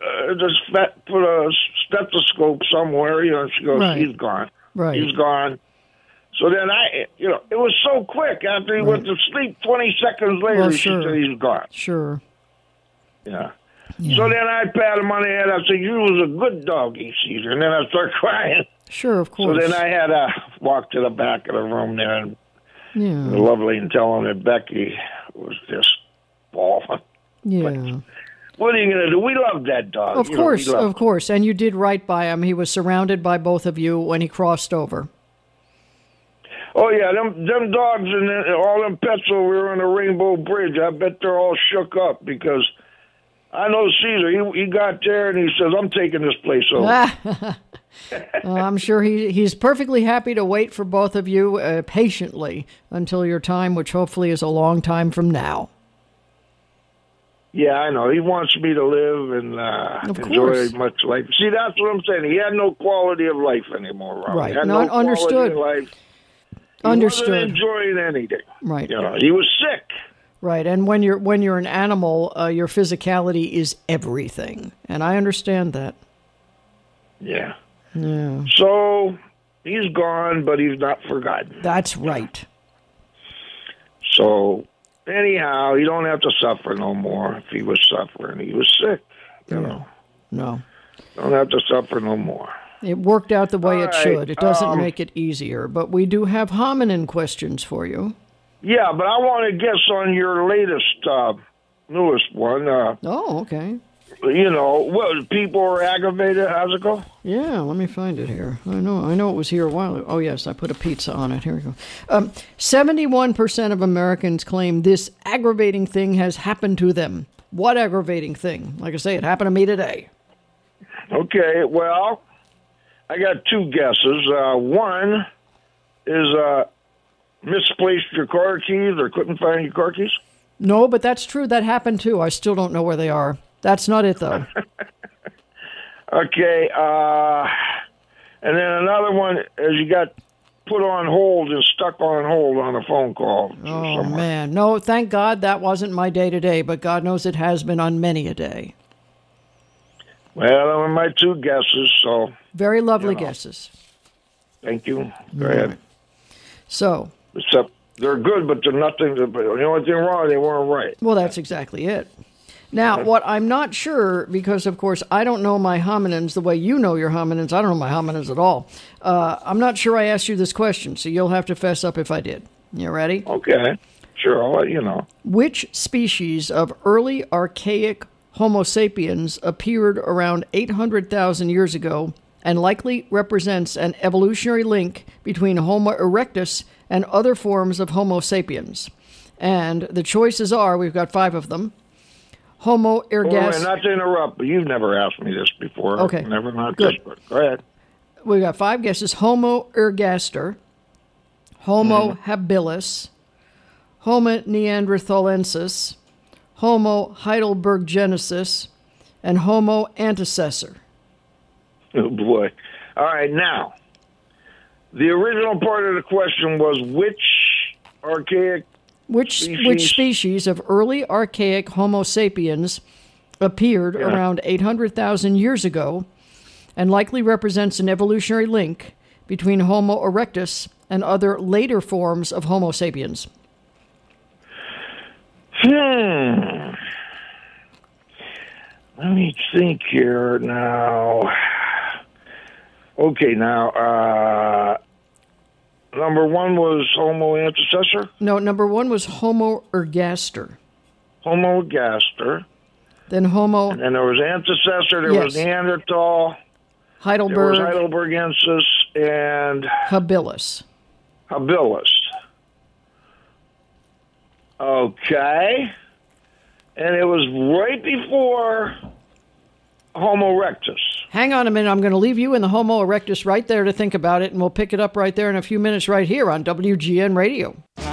a stethoscope somewhere, you know, and she goes, he's gone. Right. He's gone. So then it was so quick. After he went to sleep, 20 seconds later, she said he's gone. Sure. Yeah. So then I pat him on the head. I said, you was a good doggy, Caesar. And then I start crying. Sure, of course. So then I had to walk to the back of the room there and lovely and tell him that Becky was just falling. Yeah. But what are you going to do? We love that dog. Of course. And you did right by him. He was surrounded by both of you when he crossed over. Oh, yeah, them dogs and all them pets over on the Rainbow Bridge, I bet they're all shook up because I know Caesar, he got there and he says, I'm taking this place over. I'm sure he's perfectly happy to wait for both of you patiently until your time, which hopefully is a long time from now. Yeah, I know. He wants me to live and enjoy as much life. See, that's what I'm saying. He had no quality of life anymore, Rob. Right. He had Not understood. Quality of life. He Understood. wasn't enjoying anything. Right. You know, he was sick. Right, and when you're an animal, your physicality is everything, and I understand that. Yeah. Yeah. So he's gone, but he's not forgotten. That's right. So anyhow, you don't have to suffer no more. If he was suffering, he was sick. You know. No. Don't have to suffer no more. It worked out the way it right, should. It doesn't make it easier, but we do have hominin questions for you. Yeah, but I want to guess on your latest, newest one. Oh, okay. You know, what, people are aggravated. How's it go? Yeah, let me find it here. I know it was here a while ago. Oh, yes, I put a pizza on it. Here we go. 71% of Americans claim this aggravating thing has happened to them. What aggravating thing? Like I say, it happened to me today. Okay, well, I got two guesses. One is misplaced your car keys or couldn't find your car keys. No, but that's true. That happened too. I still don't know where they are. That's not it, though. Okay, and then another one is you got put on hold and stuck on hold on a phone call. Oh, man. No, thank God that wasn't my day today, but God knows it has been on many a day. Well, those are my two guesses, so... Very lovely guesses. Thank you. Go ahead. So... Except they're good, but they're nothing. The only thing wrong, they weren't right. Well, that's exactly it. Now, what I'm not sure, because, of course, I don't know my hominins the way you know your hominins. I don't know my hominins at all. I'm not sure I asked you this question, so you'll have to fess up if I did. You ready? Okay. Sure, I'll let you know. Which species of early archaic Homo sapiens appeared around 800,000 years ago and likely represents an evolutionary link between Homo erectus and other forms of Homo sapiens? And the choices are, we've got 5 of them. Homo ergaster. Not to interrupt, but you've never asked me this before. Okay. Never not Good. this, but go ahead. We've got 5 guesses. Homo ergaster, Homo habilis, Homo neanderthalensis, Homo heidelbergensis, and Homo antecessor. Oh, boy. All right, now, the original part of the question was which archaic Which species of early archaic Homo sapiens appeared around 800,000 years ago and likely represents an evolutionary link between Homo erectus and other later forms of Homo sapiens? think here now. Okay, now, number one was Homo antecessor? No, number one was Homo ergaster. Homo ergaster. Then Homo... And then there was antecessor, there was Neanderthal. Heidelberg. There was Heidelbergensis and... Habilis. Okay. And it was right before Homo erectus. Hang on a minute. I'm going to leave you in the Homo erectus right there to think about it, and we'll pick it up right there in a few minutes right here on WGN Radio.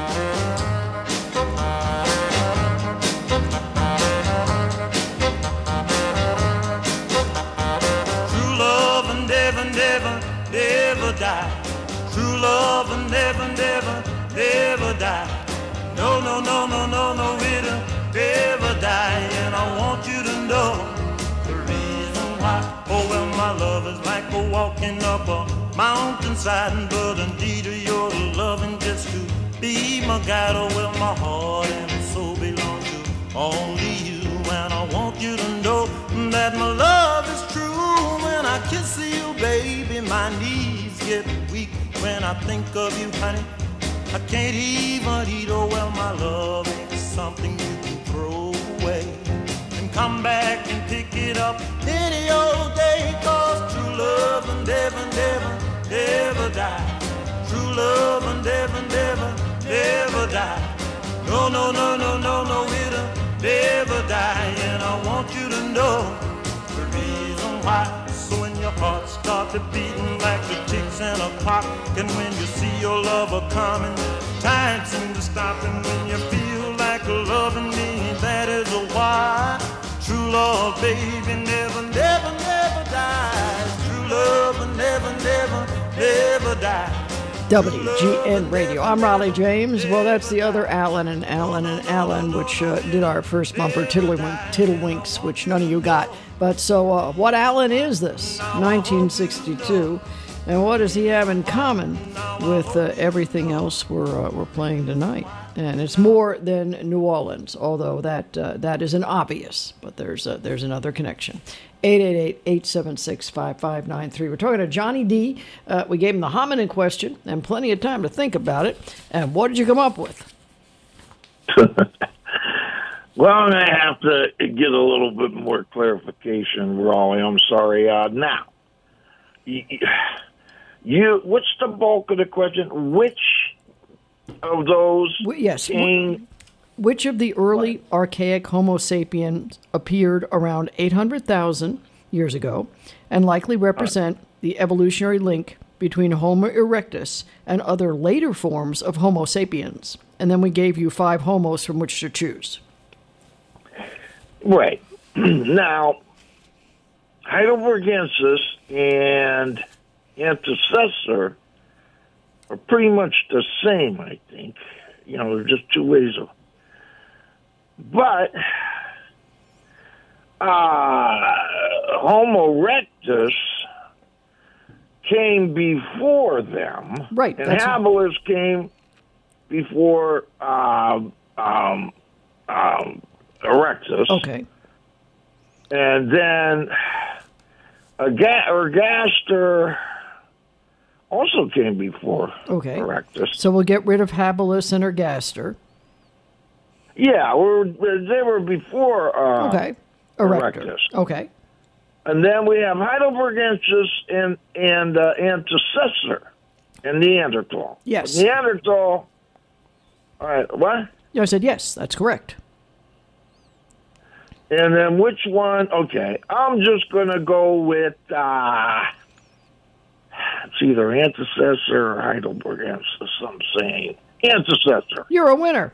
True love and never die. True love and never die. No, it'll never die. And I want you to know the reason why. Oh, well, my love is like a walking up a mountainside, but indeed you're loving just to be my guide. Oh, well, my heart and soul belong to only you. And I want you to know that my love is true. When I kiss you, baby, my knees get weak. When I think of you, honey, I can't even eat. Oh, well, my love ain't something you can throw away and come back and pick it up any old day. 'Cause true love and never die. True love and never die. No, it'll never die. And I want you to know the reason why. So when your heart starts beating like the ticks in a clock, and when you see your lover coming, time seems to stop. And when you feel like loving me, that is why. True love, baby, never dies. True love never dies. WGN Radio. I'm Raleigh James. Well, that's the other Alan and Alan, which did our first bumper, Tiddlewinks, which none of you got. But so what Alan is this? 1962. And what does he have in common with everything else we're playing tonight? And it's more than New Orleans, although that is an obvious, but there's another connection. 888-876-5593. We're talking to Johnny D. We gave him the hominin question and plenty of time to think about it. And what did you come up with? Well, I'm going to have to get a little bit more clarification, Raleigh. I'm sorry. Now, what's the bulk of the question? Which of those? Yes. Which of the early archaic Homo sapiens appeared around 800,000 years ago and likely represent the evolutionary link between Homo erectus and other later forms of Homo sapiens? And then we gave you 5 homos from which to choose. Right. Now, Heidelbergensis and antecessor are pretty much the same, I think. You know, they're just two ways of... But Homo erectus came before them. Right. And habilis came before erectus. Okay. And then ergaster also came before erectus. So we'll get rid of habilis and ergaster. Yeah, they were before erectus. Okay. And then we have Heidelbergensis and antecessor and Neanderthal. Yes. Neanderthal. All right. What? Yeah, I said yes. That's correct. And then which one? Okay, I'm just going to go with it's either antecessor or Heidelbergensis. I'm saying antecessor. You're a winner.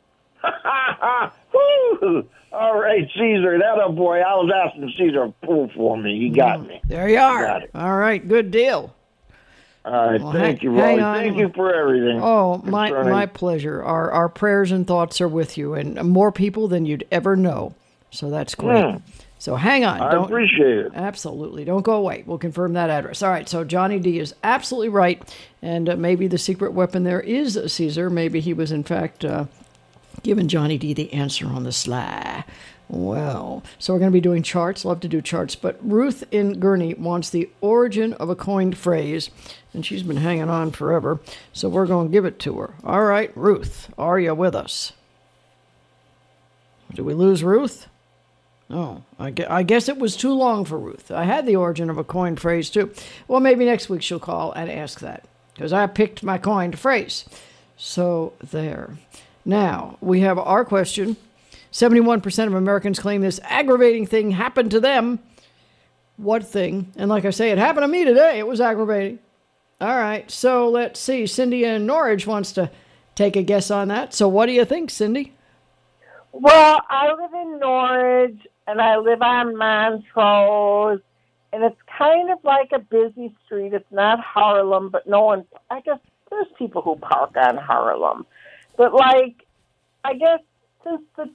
Woo! All right, Caesar. That a boy. I was asking Caesar to pull for me. He got me. There you are. All right, good deal. All right, well, thank you, Roy. Thank you for everything. Oh, my pleasure. Our prayers and thoughts are with you, and more people than you'd ever know. So that's great. So hang on. I appreciate it. Absolutely. Don't go away. We'll confirm that address. All right, so Johnny D is absolutely right, and maybe the secret weapon there is Caesar. Maybe he was, in fact, giving Johnny D the answer on the sly. Well, so we're going to be doing charts. Love to do charts. But Ruth in Gurney wants the origin of a coined phrase, and she's been hanging on forever. So we're going to give it to her. All right, Ruth, are you with us? Did we lose Ruth? No, I guess it was too long for Ruth. I had the origin of a coined phrase, too. Well, maybe next week she'll call and ask that, because I picked my coined phrase. So there. Now, we have our question. 71% of Americans claim this aggravating thing happened to them. What thing? And like I say, it happened to me today. It was aggravating. All right, so let's see. Cindy in Norwich wants to take a guess on that. So what do you think, Cindy? Well, I live in Norwich, and I live on Montrose, and it's kind of like a busy street. It's not Harlem, but no one, I guess there's people who park on Harlem. But, like, I guess since the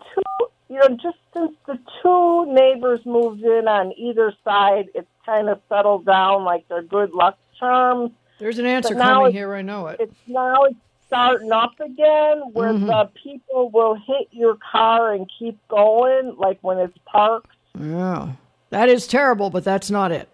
two neighbors moved in on either side, it's kind of settled down like they're good luck charms. There's an answer coming here, I know it. It's starting up again where the people will hit your car and keep going, like when it's parked. Yeah. That is terrible, but that's not it.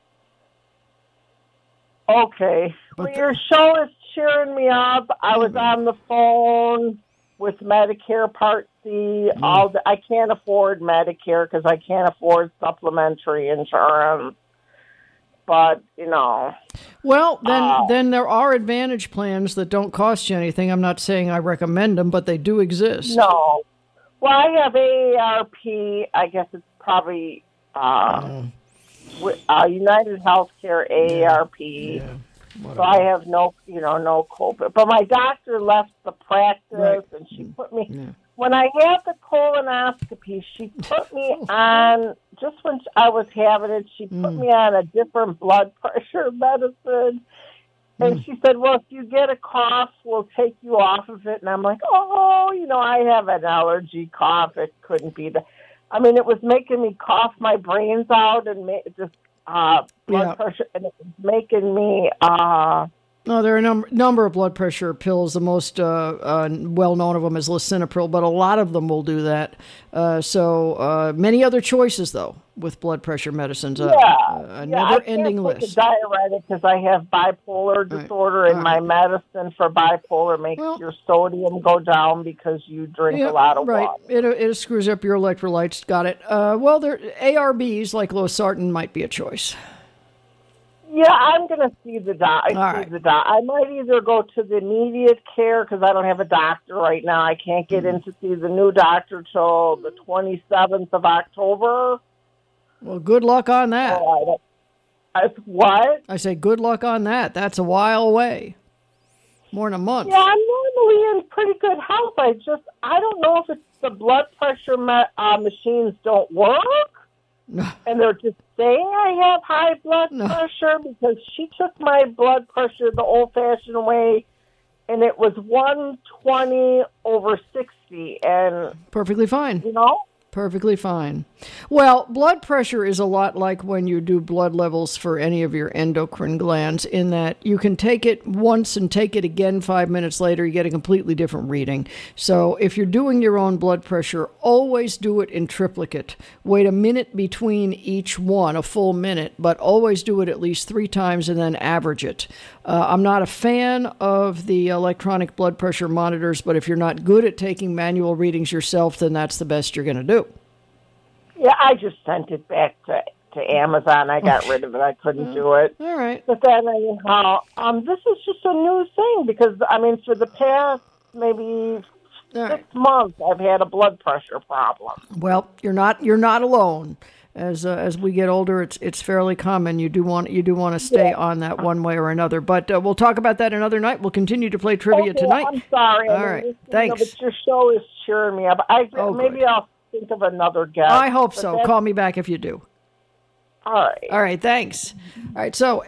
Okay. Well, your show is cheering me up. I was on the phone with Medicare Part C. I can't afford Medicare because I can't afford supplementary insurance. But, Well, then there are Advantage plans that don't cost you anything. I'm not saying I recommend them, but they do exist. No. Well, I have AARP. I guess it's probably United Healthcare AARP. Yeah. So I have no copay. But my doctor left the practice, and she put me... Yeah. When I had the colonoscopy, she put me on, just when I was having it, she put me on a different blood pressure medicine. And she said, well, if you get a cough, we'll take you off of it. And I'm like, I have an allergy cough. It couldn't be that. I mean, it was making me cough my brains out and blood pressure, and it was making me... No, there are a number of blood pressure pills. The most well-known of them is lisinopril, but a lot of them will do that. So many other choices, though, with blood pressure medicines. A never-ending list. I can't take a diuretic because I have bipolar disorder, and my medicine for bipolar makes your sodium go down because you drink a lot of water. It screws up your electrolytes. Got it. ARBs like losartan might be a choice. Yeah, I'm going to see the doctor. I might either go to the immediate care because I don't have a doctor right now. I can't get in to see the new doctor till the 27th of October. Well, good luck on that. What? I say good luck on that. That's a while away. More than a month. Yeah, I'm normally in pretty good health. I don't know if it's the blood pressure machines don't work. No. And they're just saying I have high blood pressure because she took my blood pressure the old-fashioned way, and it was 120/60, and perfectly fine. Perfectly fine. Well, blood pressure is a lot like when you do blood levels for any of your endocrine glands, in that you can take it once and take it again 5 minutes later, you get a completely different reading. So if you're doing your own blood pressure, always do it in triplicate. Wait a minute between each one, a full minute, but always do it at least 3 times and then average it. I'm not a fan of the electronic blood pressure monitors, but if you're not good at taking manual readings yourself, then that's the best you're going to do. Yeah, I just sent it back to Amazon. I got rid of it. I couldn't do it. All right. But then, this is just a new thing because, for the past maybe 6 months, I've had a blood pressure problem. Well, you're not alone. As we get older, it's fairly common. You do want to stay on that one way or another. But we'll talk about that another night. We'll continue to play trivia tonight. I'm sorry. All right. Thanks. But your show is cheering me up. Maybe I'll think of another guest. I hope so. Call me back if you do. All right, thanks. All right, so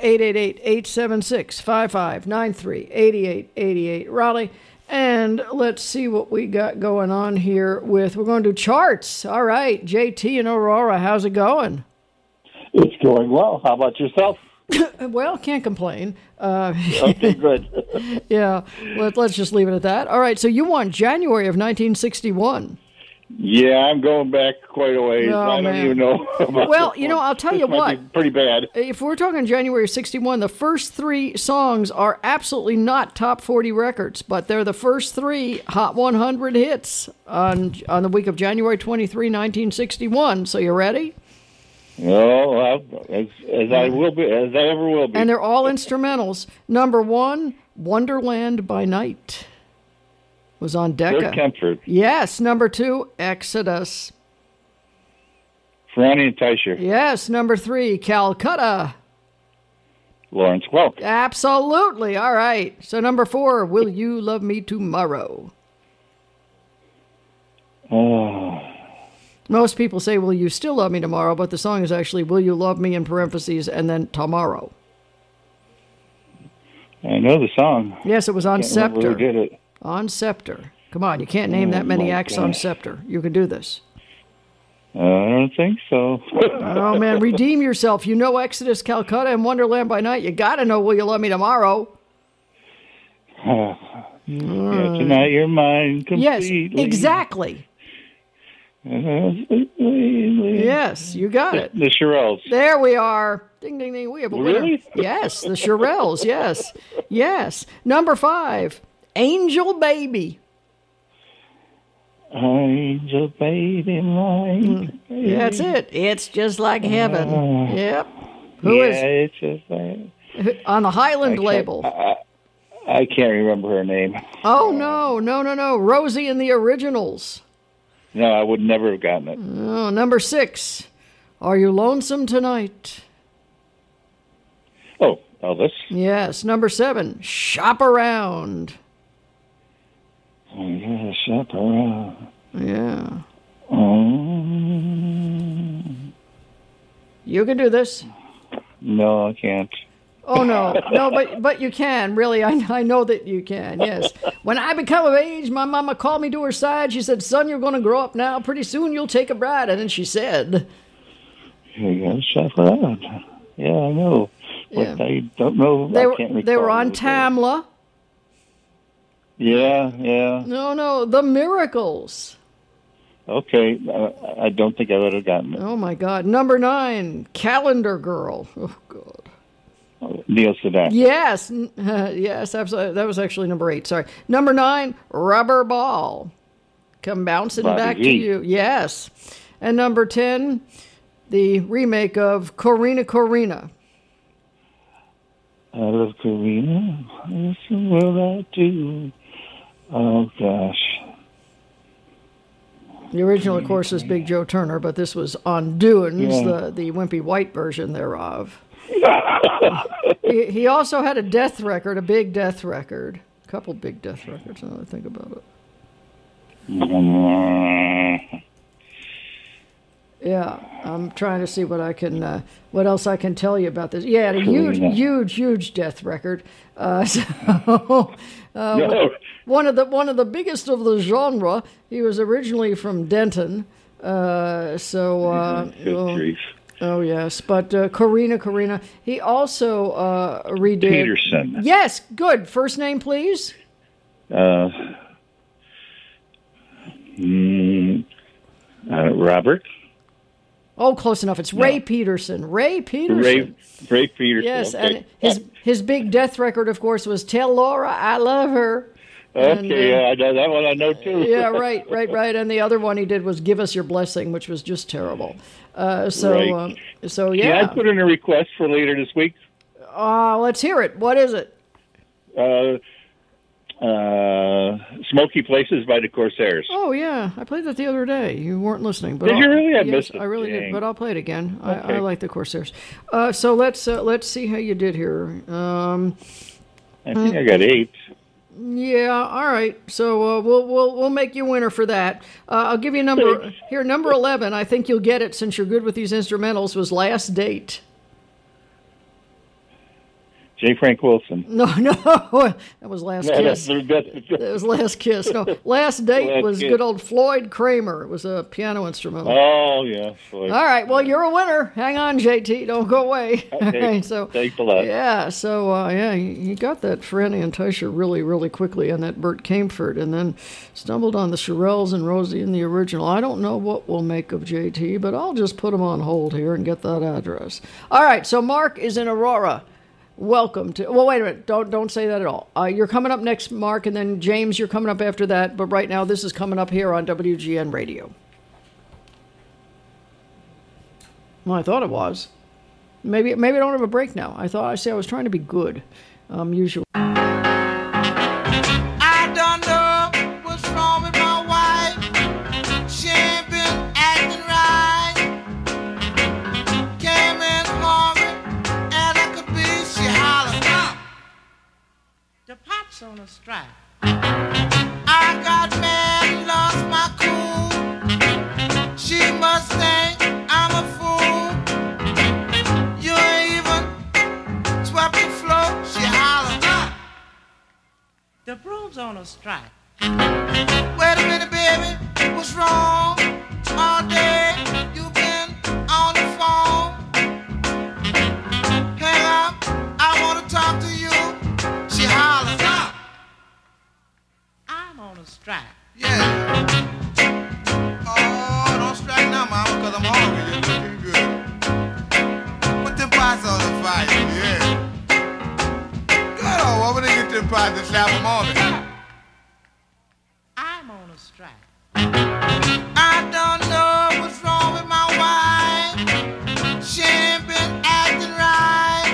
888-876-5593, 8888, Raleigh. And let's see what we got going on here we're going to do charts. All right, JT in Aurora, how's it going? It's going well. How about yourself? Well, can't complain. Okay, good. Yeah, let's just leave it at that. All right, so you won January of 1961. Yeah, I'm going back quite a ways. Oh, I don't man. even know. Well, you know, I'll tell you This might what. be pretty bad. If we're talking January of 61, the first three songs are absolutely not top 40 records, but they're the first three Hot 100 hits on the week of January 23, 1961. So you ready? Oh, as I will be, as I ever will be. And they're all instrumentals. Number 1, Wonderland by Night was on Decca. Good Comfort. Yes. Number 2, Exodus. Franny and Teicher. Yes. Number 3, Calcutta. Lawrence Welk. Absolutely. All right. So number 4, Will You Love Me Tomorrow? Oh. Most people say, Will You Still Love Me Tomorrow? But the song is actually Will You Love Me in parentheses and then Tomorrow. I know the song. Yes, it was on Can't remember Scepter. who did it. On Scepter. Come on, you can't name that many acts on Scepter. You can do this. I don't think so. Oh, man, redeem yourself. You know Exodus, Calcutta, and Wonderland by Night. You got to know Will You Love Me Tomorrow? Yeah, tonight you're mine completely. Yes, exactly. Yes, you got it. The Shirelles. There we are. Ding, ding, ding. We have a winner. Really? Yes, the Shirelles. Yes. Yes. Number 5, Angel Baby. Angel baby mine. That's it. It's just like heaven. Yep. Who yeah, is it's just like, on the Highland label? I can't remember her name. Oh, no. Rosie and the Originals. No, I would never have gotten it. Oh, number 6, Are You Lonesome Tonight? Oh, Elvis. Yes. Number 7, Shop Around. Oh, yeah, shop around. Yeah. Oh. You can do this. No, I can't. Oh, no, but you can, really. I know that you can, yes. When I become of age, my mama called me to her side. She said, son, you're going to grow up now. Pretty soon you'll take a bride. And then she said... You gotta shop around. Yeah, I know. Yeah. But I don't know. I can't recall. They were on Tamla. Yeah. No, The Miracles. Okay, I don't think I would have gotten it. Oh, my God. Number 9, Calendar Girl. Oh, God. Neil Sedaka. Yes, yes, absolutely. That was actually number 8. Sorry. Number 9, Rubber Ball. Come bouncing Bobby back V. to you. Yes. And number 10, the remake of Corina Corina. I love Corina. What will I do? Oh, gosh. The original, of course, is Big Joe Turner, but this was on Dunes, Yeah. the Wimpy White version thereof. He also had a death record, a big death record. A couple big death records, now that I think about it. Yeah, I'm trying to see what I can, what else I can tell you about this. Yeah, a huge death record. One of the biggest of the genre. He was originally from Denton, oh yes, but Corina. He also redid Peterson. Yes, good. First name, please. Robert. Oh, close enough. It's Ray Peterson. Ray Peterson. Ray Peterson. Yes, okay. And his big death record, of course, was "Tell Laura I Love Her." Okay, I know that one. I know too. Yeah, right. And the other one he did was "Give Us Your Blessing," which was just terrible. Right. Yeah. Can I put in a request for later this week? Let's hear it. What is it? Smoky Places by the Corsairs. Oh yeah, I played that the other day. You weren't listening, but Did you really? I yes, missed it. I really Dang. did, but I'll play it again. Okay. I like the Corsairs. So let's see how you did here. I think I got 8. Yeah, all right. So we'll make you winner for that. I'll give you a number here. Number 11. I think you'll get it since you're good with these instrumentals. Was Last Date. J. Frank Wilson. No, that was Last Kiss. That was Last Kiss. No, Last Date was good old Floyd Kramer. It was a piano instrumental. Oh, yeah. Floyd. All right, well, you're a winner. Hang on, JT. Don't go away. All right, so, thanks a lot. Yeah, so, you got that Franny and Teicher really, really quickly on that Bert Kaempfert, and then stumbled on the Shirelles and Rosie in the original. I don't know what we'll make of JT, but I'll just put him on hold here and get that address. All right, so Mark is in Aurora. Welcome to. Well, wait a minute. Don't say that at all. You're coming up next, Mark, and then James, you're coming up after that. But right now, this is coming up here on WGN Radio. Well, I thought it was. Maybe I don't have a break now. I was trying to be good. Usually. I don't know what's wrong with my wife. She ain't been acting right. Came in hungry, and I could be. She hollered, the pot's on a strike. I got mad and lost my cool. She must think I'm a fool. You ain't even swept the floor. She hollered, the broom's on a strike. Wait a minute, baby, what's wrong? All day you've been on the phone. Hang up, I want to talk to you. She hollers, I'm on a strike. Yeah. Oh, don't strike now, mama, because I'm hungry. You're looking good. Put them pots on the fire, yeah. Good old woman, they get them pots and slap them on me. I'm on a strike. I don't know what's wrong with my wife. She ain't been acting right.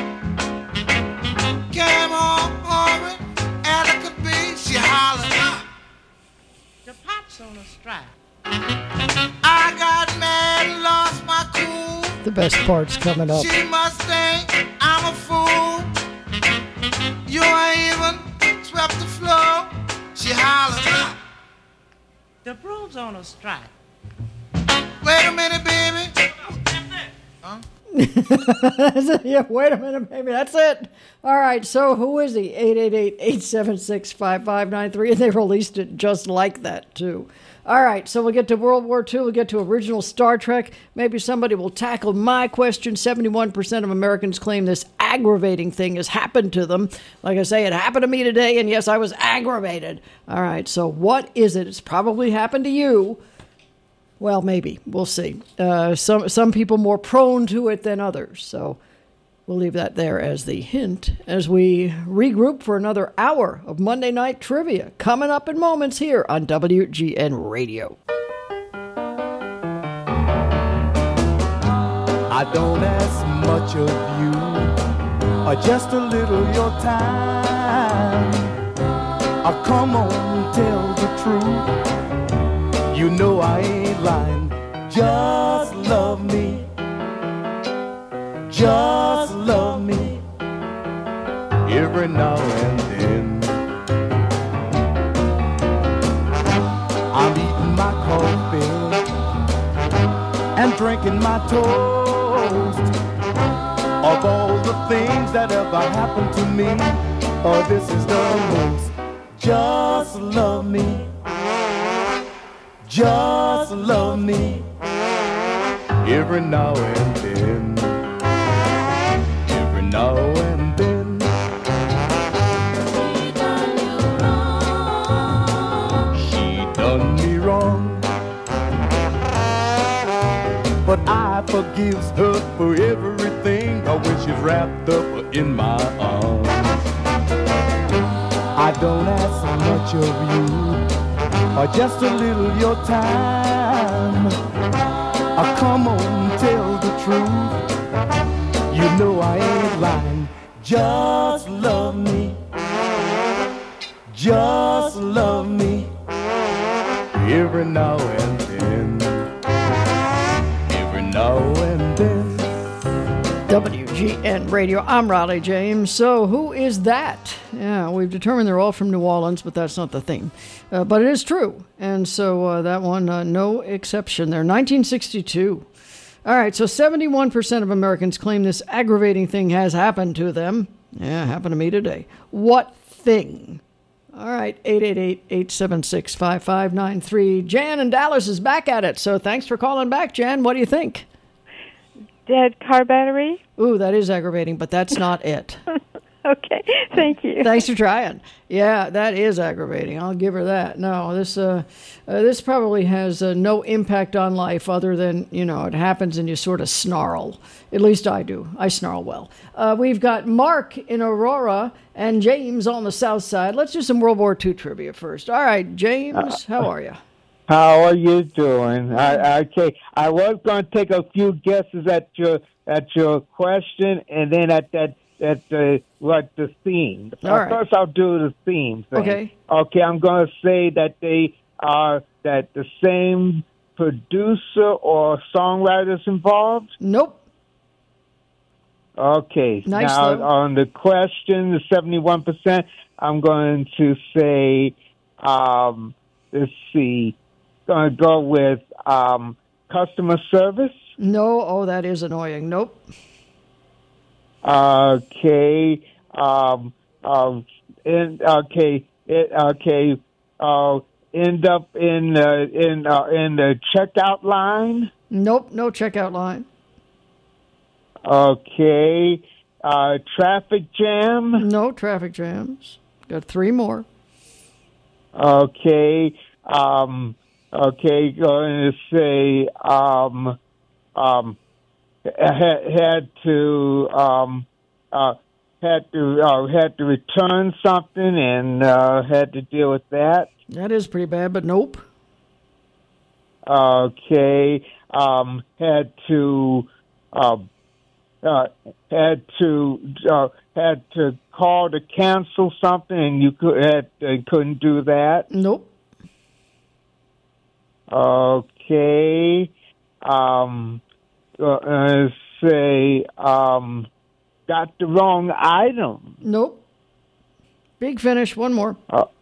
Came home hungry, and I could be. She hollered, the pot's on a strike. I got mad and lost my cool. The best part's coming up. She must think I'm a fool. You ain't even swept the floor. She hollered, the broom's on a strike. Wait a minute, baby. Huh? Yeah, wait a minute, baby. That's it. All right, so who is he? 888-876-5593. And they released it just like that, too. All right, so we'll get to World War II. We'll get to original Star Trek. Maybe somebody will tackle my question. 71% of Americans claim this aggravating thing has happened to them. Like I say, it happened to me today, and yes, I was aggravated. All right, so what is it? It's probably happened to you. Well, maybe. We'll see. Some people more prone to it than others. So we'll leave that there as the hint as we regroup for another hour of Monday Night Trivia coming up in moments here on WGN Radio. I don't ask much of you, or just a little your time. Come on, tell the truth. You know I ain't lying. Just love me. Just love me. Every now and then. I'm eating my coffee and drinking my toast. Of all the things that ever happened to me, oh, this is the most. Just love me. Just love me. Every now and then. Every now and then. She done me wrong. But I forgives her for everything when she's wrapped up in my arms. I don't ask much of you, or just a little your time. Come on, tell the truth. You know I ain't lying. Just love me. Just love me. Every now and then. Every now and then. WGN Radio. I'm Raleigh James. So who is that? Yeah, we've determined they're all from New Orleans, but that's not the theme. But it is true. And so that one, no exception there. 1962. All right, so 71% of Americans claim this aggravating thing has happened to them. Yeah, happened to me today. What thing? All right, 888-876-5593. Jan in Dallas is back at it, so thanks for calling back, Jan. What do you think? Dead car battery? Ooh, that is aggravating, but that's not it. Okay, thank you. Thanks for trying. Yeah, that is aggravating. I'll give her that. No, this probably has no impact on life other than, it happens and you sort of snarl. At least I do. I snarl well. We've got Mark in Aurora and James on the south side. Let's do some World War II trivia first. All right, James, how are you? How are you doing? Okay, I was going to take a few guesses at your question, and then at the theme. Right. First, I'll do the theme thing. Okay. Okay, I'm going to say that they are the same producer or songwriters involved. Nope. Okay. Nice, now though. On the question, the 71%, I'm going to say, let's see, going to go with customer service. No. Oh, that is annoying. Nope. Okay. End up in the checkout line. Nope. No checkout line. Okay. Traffic jam. No traffic jams. Got 3 more. Okay. Okay. Going to say had to return something and had to deal with that. That is pretty bad, but nope. Okay, had to call to cancel something, and you couldn't do that. Nope. Okay, say got the wrong item. Nope. Big finish. One more.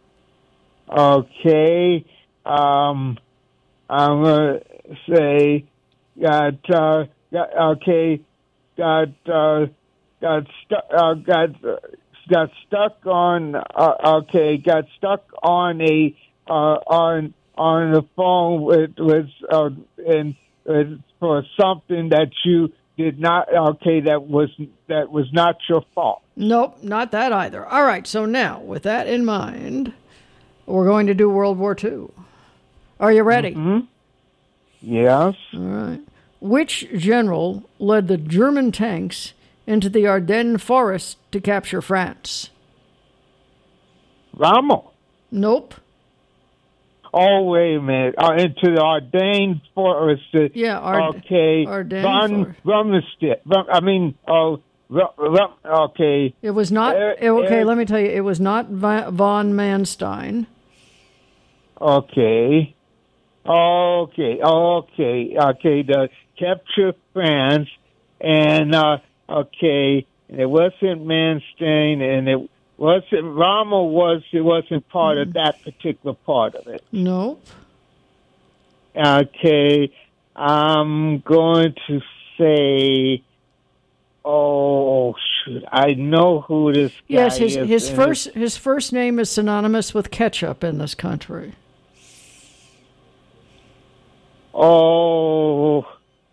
Okay. I'm gonna say got stuck on the phone with for something that you did not. Okay, that was not your fault. Nope, not that either. All right, so now with that in mind, we're going to do World War II. Are you ready? Mm-hmm. Yes. All right. Which general led the German tanks into the Ardennes forest to capture France? Rommel. Nope. Oh, wait a minute. Into the Ardennes forest. Yeah, okay. Ardennes Rummenstedt. Okay. It was not... okay, let me tell you. It was not von Manstein. Okay. The capture France, and it wasn't Manstein, and it wasn't Rommel. It wasn't part of that particular part of it. No. Okay, I'm going to say. Oh shoot! I know who this guy is. Yes, his first name is synonymous with ketchup in this country. I'm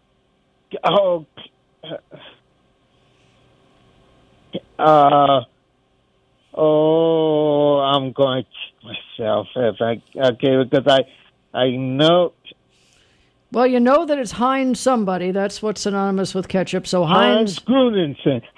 going to kick myself because I know. Well, you know that it's Heinz somebody. That's what's synonymous with ketchup. So Heinz Guderian.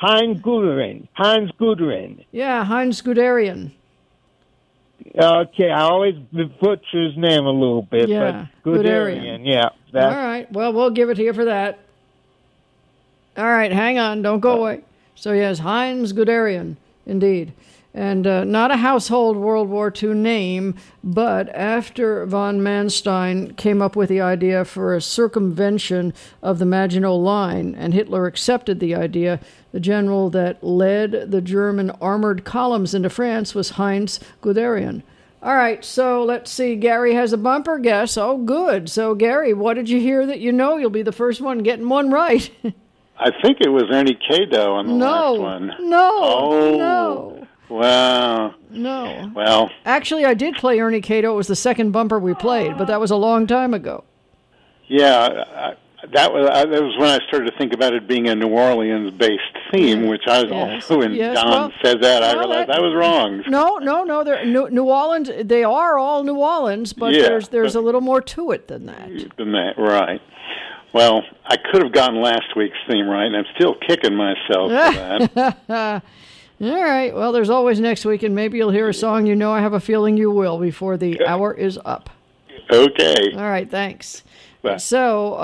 Yeah, Heinz Guderian. Okay, I always butcher his name a little bit, yeah, but Guderian. Yeah. All right, well, we'll give it to you for that. All right, hang on. Don't go away. So, yes, Heinz Guderian, indeed. And not a household World War II name, but after von Manstein came up with the idea for a circumvention of the Maginot Line, and Hitler accepted the idea, the general that led the German armored columns into France was Heinz Guderian. All right, so let's see. Gary has a bumper guess. Oh, good. So, Gary, what did you hear that you know? You'll be the first one getting one right. I think it was Ernie Cado on the last one. No. Wow. No. Well. Actually, I did play Ernie Cado. It was the second bumper we played, but that was a long time ago. Yeah, that was when I started to think about it being a New Orleans-based theme, which I was also, when Don said that, I realized I was wrong. No. New Orleans, they are all New Orleans, but there's a little more to it than that. Right. Well, I could have gotten last week's theme right, and I'm still kicking myself for that. All right. Well, there's always next week, and maybe you'll hear a song you know I have a feeling you will before the hour is up. Okay. All right. Thanks. Bye. So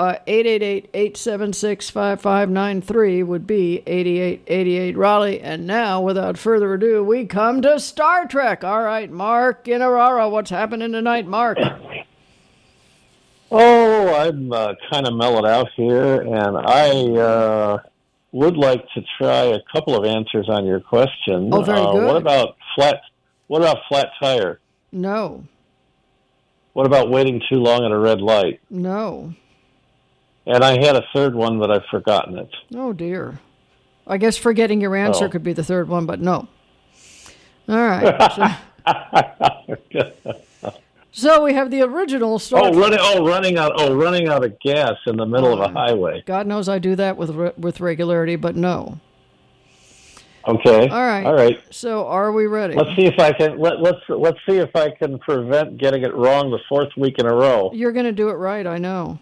888-876-5593 would be 8888 Raleigh. And now, without further ado, we come to Star Trek. All right, Mark in Aurora. What's happening tonight, Mark? Oh, I'm kind of mellowed out here, and I would like to try a couple of answers on your question. Oh, very good. What about flat tire? No. What about waiting too long at a red light? No. And I had a third one, but I've forgotten it. Oh, dear. I guess forgetting your answer could be the third one, but no. All right. So we have the original Star Trek. Running out of gas in the middle of a highway. God knows I do that with regularity, but no. Okay. All right. So are we ready? Let's see if I can. Let's see if I can prevent getting it wrong the fourth week in a row. You're going to do it right. I know.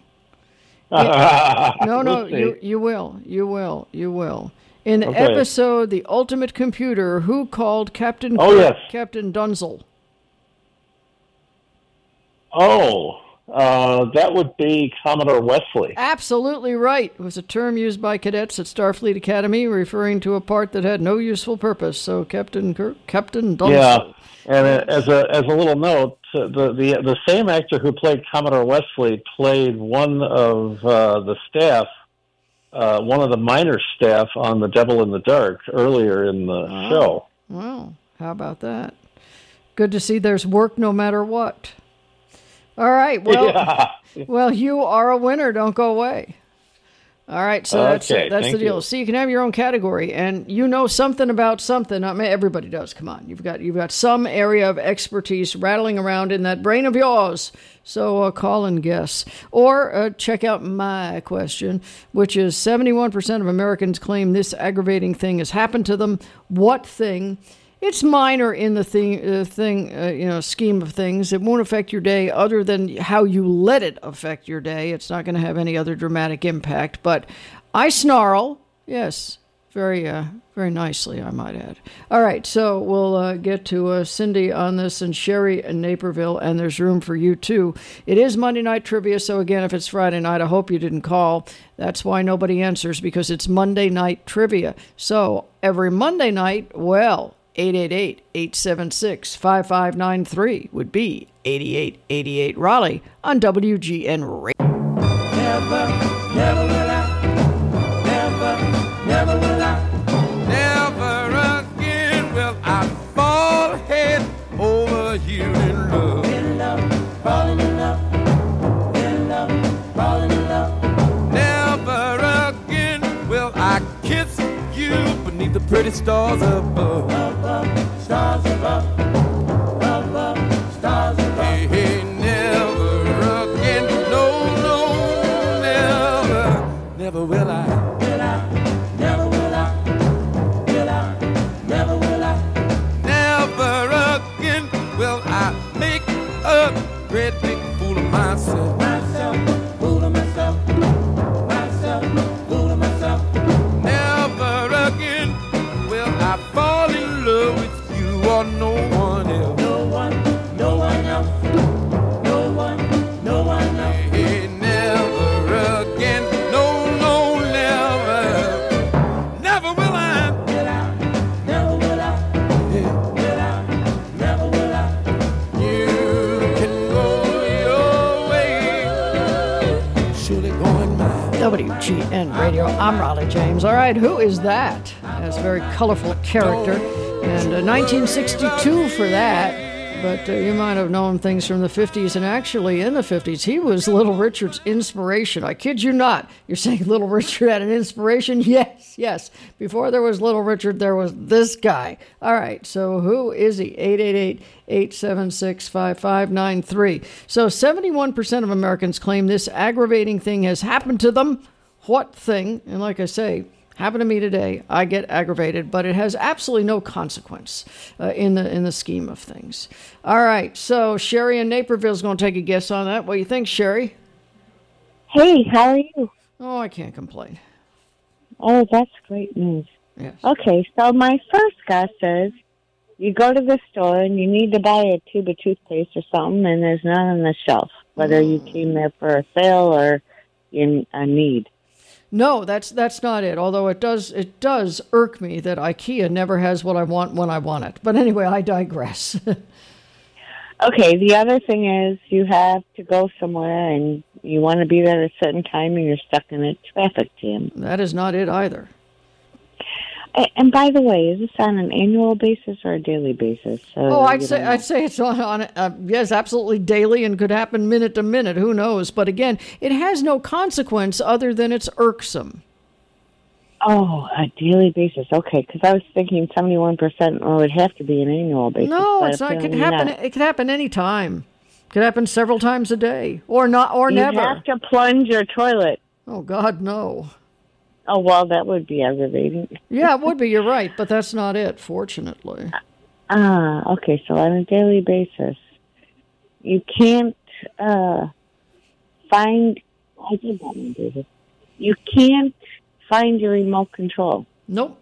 No. You will. In the episode "The Ultimate Computer," who called Captain Captain Dunzel? That would be Commodore Wesley. Absolutely right. It was a term used by cadets at Starfleet Academy referring to a part that had no useful purpose. So Captain Dunzel. Yeah, and as a little note, the same actor who played Commodore Wesley played one of the staff, one of the minor staff on The Devil in the Dark earlier in the show. Well, how about that? Good to see there's work no matter what. All right. Well, you are a winner. Don't go away. All right. So that's the deal. So you can have your own category, and you know something about something. I mean, everybody does. Come on, you've got some area of expertise rattling around in that brain of yours. So call and guess, or check out my question, which is 71% of Americans claim this aggravating thing has happened to them. What thing? It's minor in the scheme of things. It won't affect your day other than how you let it affect your day. It's not going to have any other dramatic impact. But I snarl, yes, very nicely, I might add. All right, so we'll get to Cindy on this and Sherry in Naperville, and there's room for you too. It is Monday Night Trivia, so again, if it's Friday night, I hope you didn't call. That's why nobody answers, because it's Monday Night Trivia. So every Monday night, 888-876-5593 would be 8888 Raleigh on WGN Radio. Never will I, never will I, never again will I fall head over here in love. In love, falling in love, in love, falling in love. Never again will I kiss you beneath the pretty stars above. Stars above, stars above. Hey, never again, no, never will I, never will I, never will I, never again will I make a great big fool of myself, fool of myself, fool of myself. Never again will I fall in love with you or no one else. No one else. No one else. Hey, never again. No, never will I. Never will I. Yeah. Never will I. You can go your way. Surely going mine. WGN Radio. I'm Raleigh James. All right, who is that? That's a very colorful character. And 1962 for that. But you might have known things from the 50s, and actually in the 50s, he was Little Richard's inspiration. I kid you not. You're saying Little Richard had an inspiration? Yes. Before there was Little Richard, there was this guy. All right, so who is he? 888-876-5593. So 71% of Americans claim this aggravating thing has happened to them. What thing? And like I say, happened to me today. I get aggravated, but it has absolutely no consequence in the scheme of things. All right, so Sherry in Naperville is going to take a guess on that. What do you think, Sherry? Hey, how are you? Oh, I can't complain. Oh, that's great news. Yes. Okay, so my first guess is you go to the store and you need to buy a tube of toothpaste or something, and there's none on the shelf, whether you came there for a sale or in a need. No, that's not it. Although it does irk me that IKEA never has what I want when I want it. But anyway, I digress. Okay, the other thing is you have to go somewhere and you want to be there at a certain time and you're stuck in a traffic jam. That is not it either. And by the way, is this on an annual basis or a daily basis? I'd say it's on yes, absolutely daily, and could happen minute to minute. Who knows? But again, it has no consequence other than it's irksome. Oh, a daily basis. Okay, because I was thinking 71% would have to be an annual basis. No, it's not. It could happen. It could happen any time. It could happen several times a day, or not, or never. You have to plunge your toilet. Oh God, no. Oh, well, that would be aggravating. Yeah, it would be. You're right, but that's not it, fortunately. Okay, so on a daily basis, you can't find... I did that one, David. You can't find your remote control. Nope.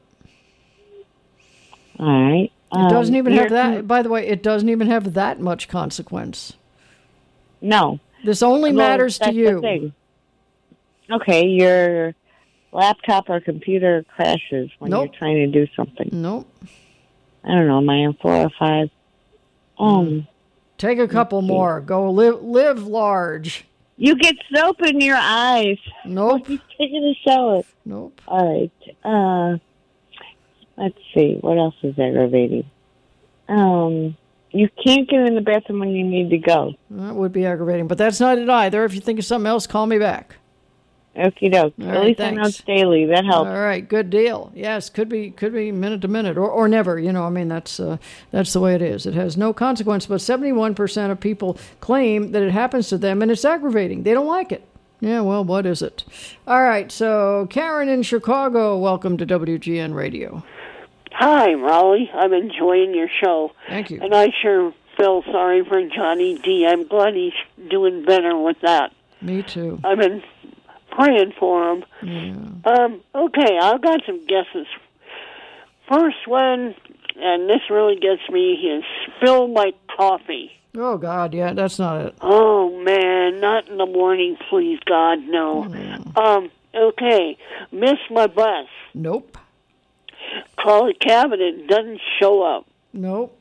All right. It doesn't even have that... By the way, it doesn't even have that much consequence. No. This only matters to you. The thing. Okay, your laptop or computer crashes when you're trying to do something. Nope. I don't know. Am I on 4 or 5? Take a couple more. Go live large. You get soap in your eyes. Nope. You're taking a shower. Nope. All right. Let's see. What else is aggravating? You can't get in the bathroom when you need to go. That would be aggravating, but that's not it either. If you think of something else, call me back. Okie doke. At least I know it's daily. That helps. All right, good deal. Yes, could be minute to minute or never. You know, I mean that's the way it is. It has no consequence. But 71% of people claim that it happens to them and it's aggravating. They don't like it. Yeah, well, what is it? All right, so Karen in Chicago, welcome to WGN Radio. Hi, Raleigh. I'm enjoying your show. Thank you. And I sure feel sorry for Johnny D. I'm glad he's doing better with that. Me too. I've been praying for him. Yeah. Okay, I've got some guesses. First one, and this really gets me, is spill my coffee. Oh, God, yeah, that's not it. Oh, man, not in the morning, please, God, no. Okay, miss my bus. Nope. Call a cab and it doesn't show up. Nope.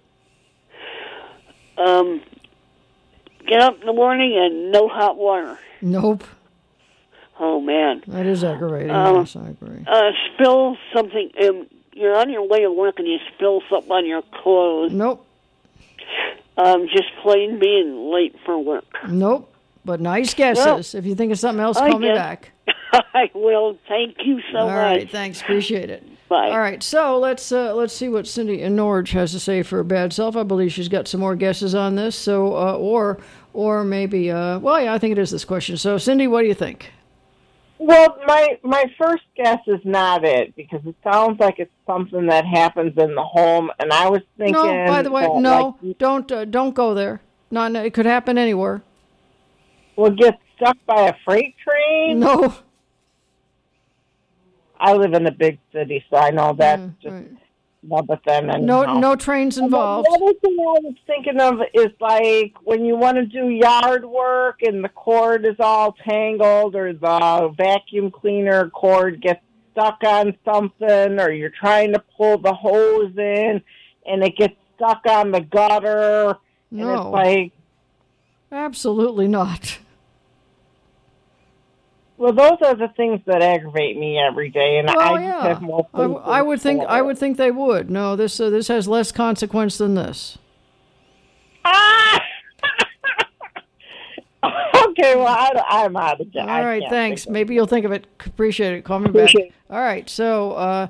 Get up in the morning and no hot water. Nope. Oh, man. That is aggravating. Yes, I agree. Spill something. You're on your way to work and you spill something on your clothes. Nope. Just plain being late for work. Nope. But nice guesses. Well, if you think of something else, call me back. I will. Thank you so much. All right. Thanks. Appreciate it. Bye. All right. So let's see what Cindy in Norwich has to say for her bad self. I believe she's got some more guesses on this. So or maybe well, yeah, I think it is this question. So Cindy, what do you think? Well, my first guess is not it, because it sounds like it's something that happens in the home, and I was thinking... No, by the way, no, don't go there. No, it could happen anywhere. Well, get stuck by a freight train? No. I live in a big city, so I know that's right. But then no trains involved. The other thing I was thinking of is like when you want to do yard work and the cord is all tangled, or the vacuum cleaner cord gets stuck on something, or you're trying to pull the hose in and it gets stuck on the gutter. No. And it's like... Absolutely not. Well, those are the things that aggravate me every day, and I just have more. I would think they would. No, this has less consequence than this. I Okay, well, I'm out of jail. All right, thanks. Maybe you'll think of it. Appreciate it. Call me back. All right, so,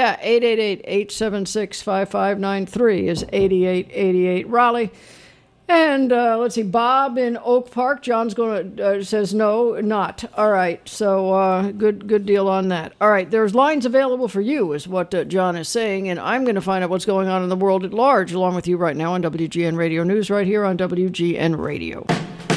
888-876-5593 is 8888 Raleigh. And let's see, Bob in Oak Park. John's going to says no, not. All right, so good deal on that. All right, there's lines available for you, is what John is saying, and I'm going to find out what's going on in the world at large, along with you right now on WGN Radio News, right here on WGN Radio.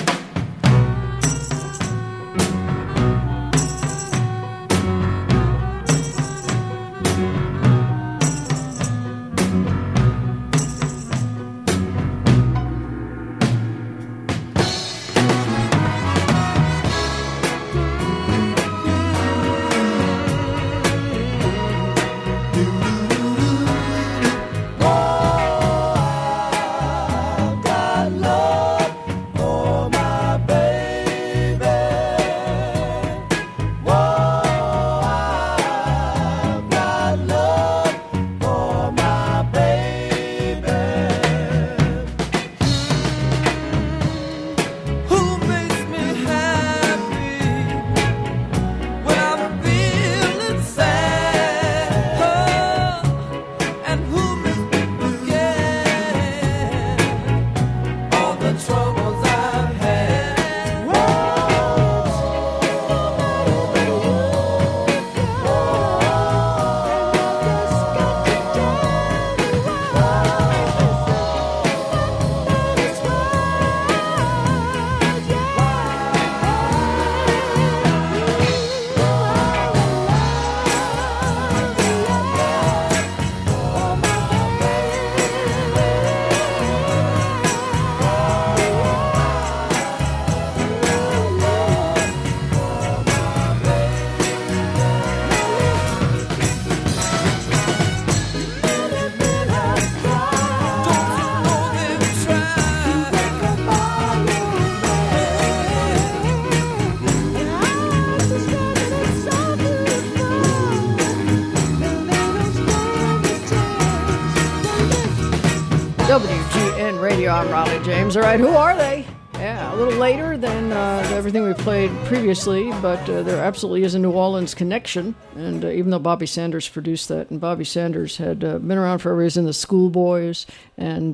WGN Radio, I'm Raleigh James. All right, who are they? Yeah, a little later than everything we played previously, but there absolutely is a New Orleans connection. And even though Bobby Sanders produced that, and Bobby Sanders had been around for a reason, the Schoolboys, and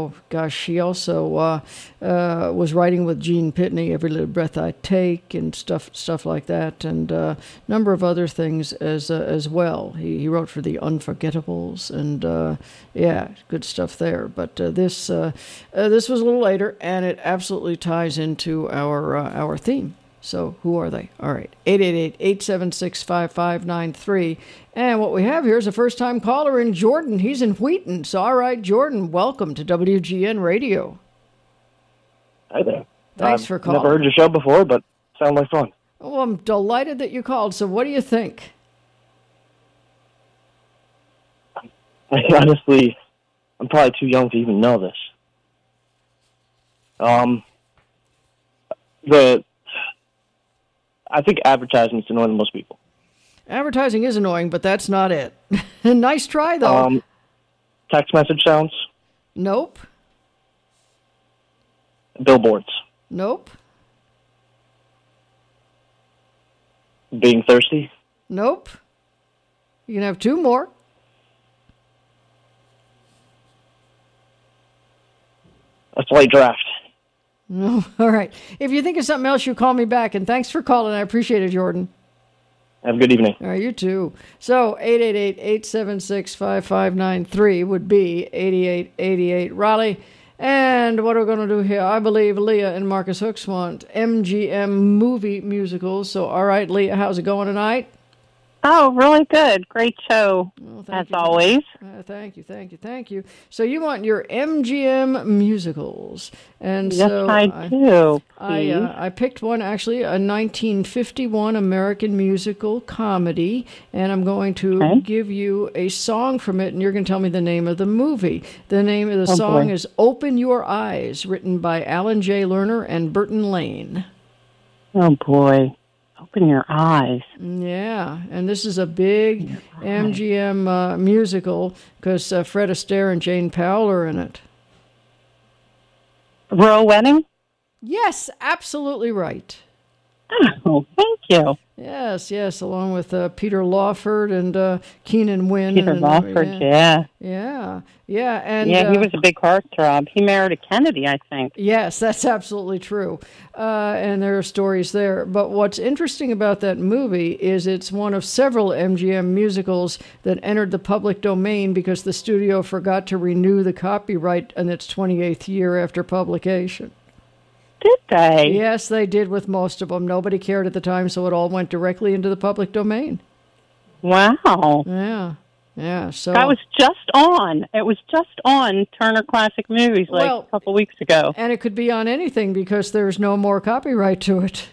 he also was writing with Gene Pitney, Every Little Breath I Take, and stuff like that, and a number of other things as well. He wrote for the Unforgettables, and good stuff there. But this was a little later, and it absolutely ties into our theme. So who are they? All right, 888-876-5593. And what we have here is a first-time caller in Jordan. He's in Wheaton. So all right, Jordan, welcome to WGN Radio. Hi there. Thanks for calling. Never heard your show before, but sounds like fun. Oh, I'm delighted that you called. So what do you think? Honestly, I'm probably too young to even know this. I think advertising is annoying to most people. Advertising is annoying, but that's not it. Nice try, though. Text message sounds? Nope. Billboards? Nope. Being thirsty? Nope. You can have two more. A slight draft. No, all right. If you think of something else, you call me back. And thanks for calling. I appreciate it, Jordan. Have a good evening. All right, you too. So 888-876-5593 would be 8888 Raleigh. And what are we going to do here? I believe Leah and Marcus Hooks want MGM movie musicals. So, all right, Leah, how's it going tonight? Oh, really good. Great show, as always. Thank you. So you want your MGM musicals. And yes, so I do. I picked one, actually, a 1951 American musical comedy, and I'm going to give you a song from it, and you're going to tell me the name of the movie. The name of the song is Open Your Eyes, written by Alan J. Lerner and Burton Lane. Oh, boy. Open Your Eyes. Yeah, and this is a big MGM musical because Fred Astaire and Jane Powell are in it. Royal Wedding? Yes, absolutely right. Oh, thank you. Yes, along with Peter Lawford and Keenan Wynn. Peter Lawford, yeah. And he was a big heartthrob. He married a Kennedy, I think. Yes, that's absolutely true. And there are stories there. But what's interesting about that movie is it's one of several MGM musicals that entered the public domain because the studio forgot to renew the copyright in its 28th year after publication. Did they? Yes, they did with most of them. Nobody cared at the time, so it all went directly into the public domain. Wow. Yeah. So that was just on. It was just on Turner Classic Movies a couple weeks ago. And it could be on anything because there's no more copyright to it.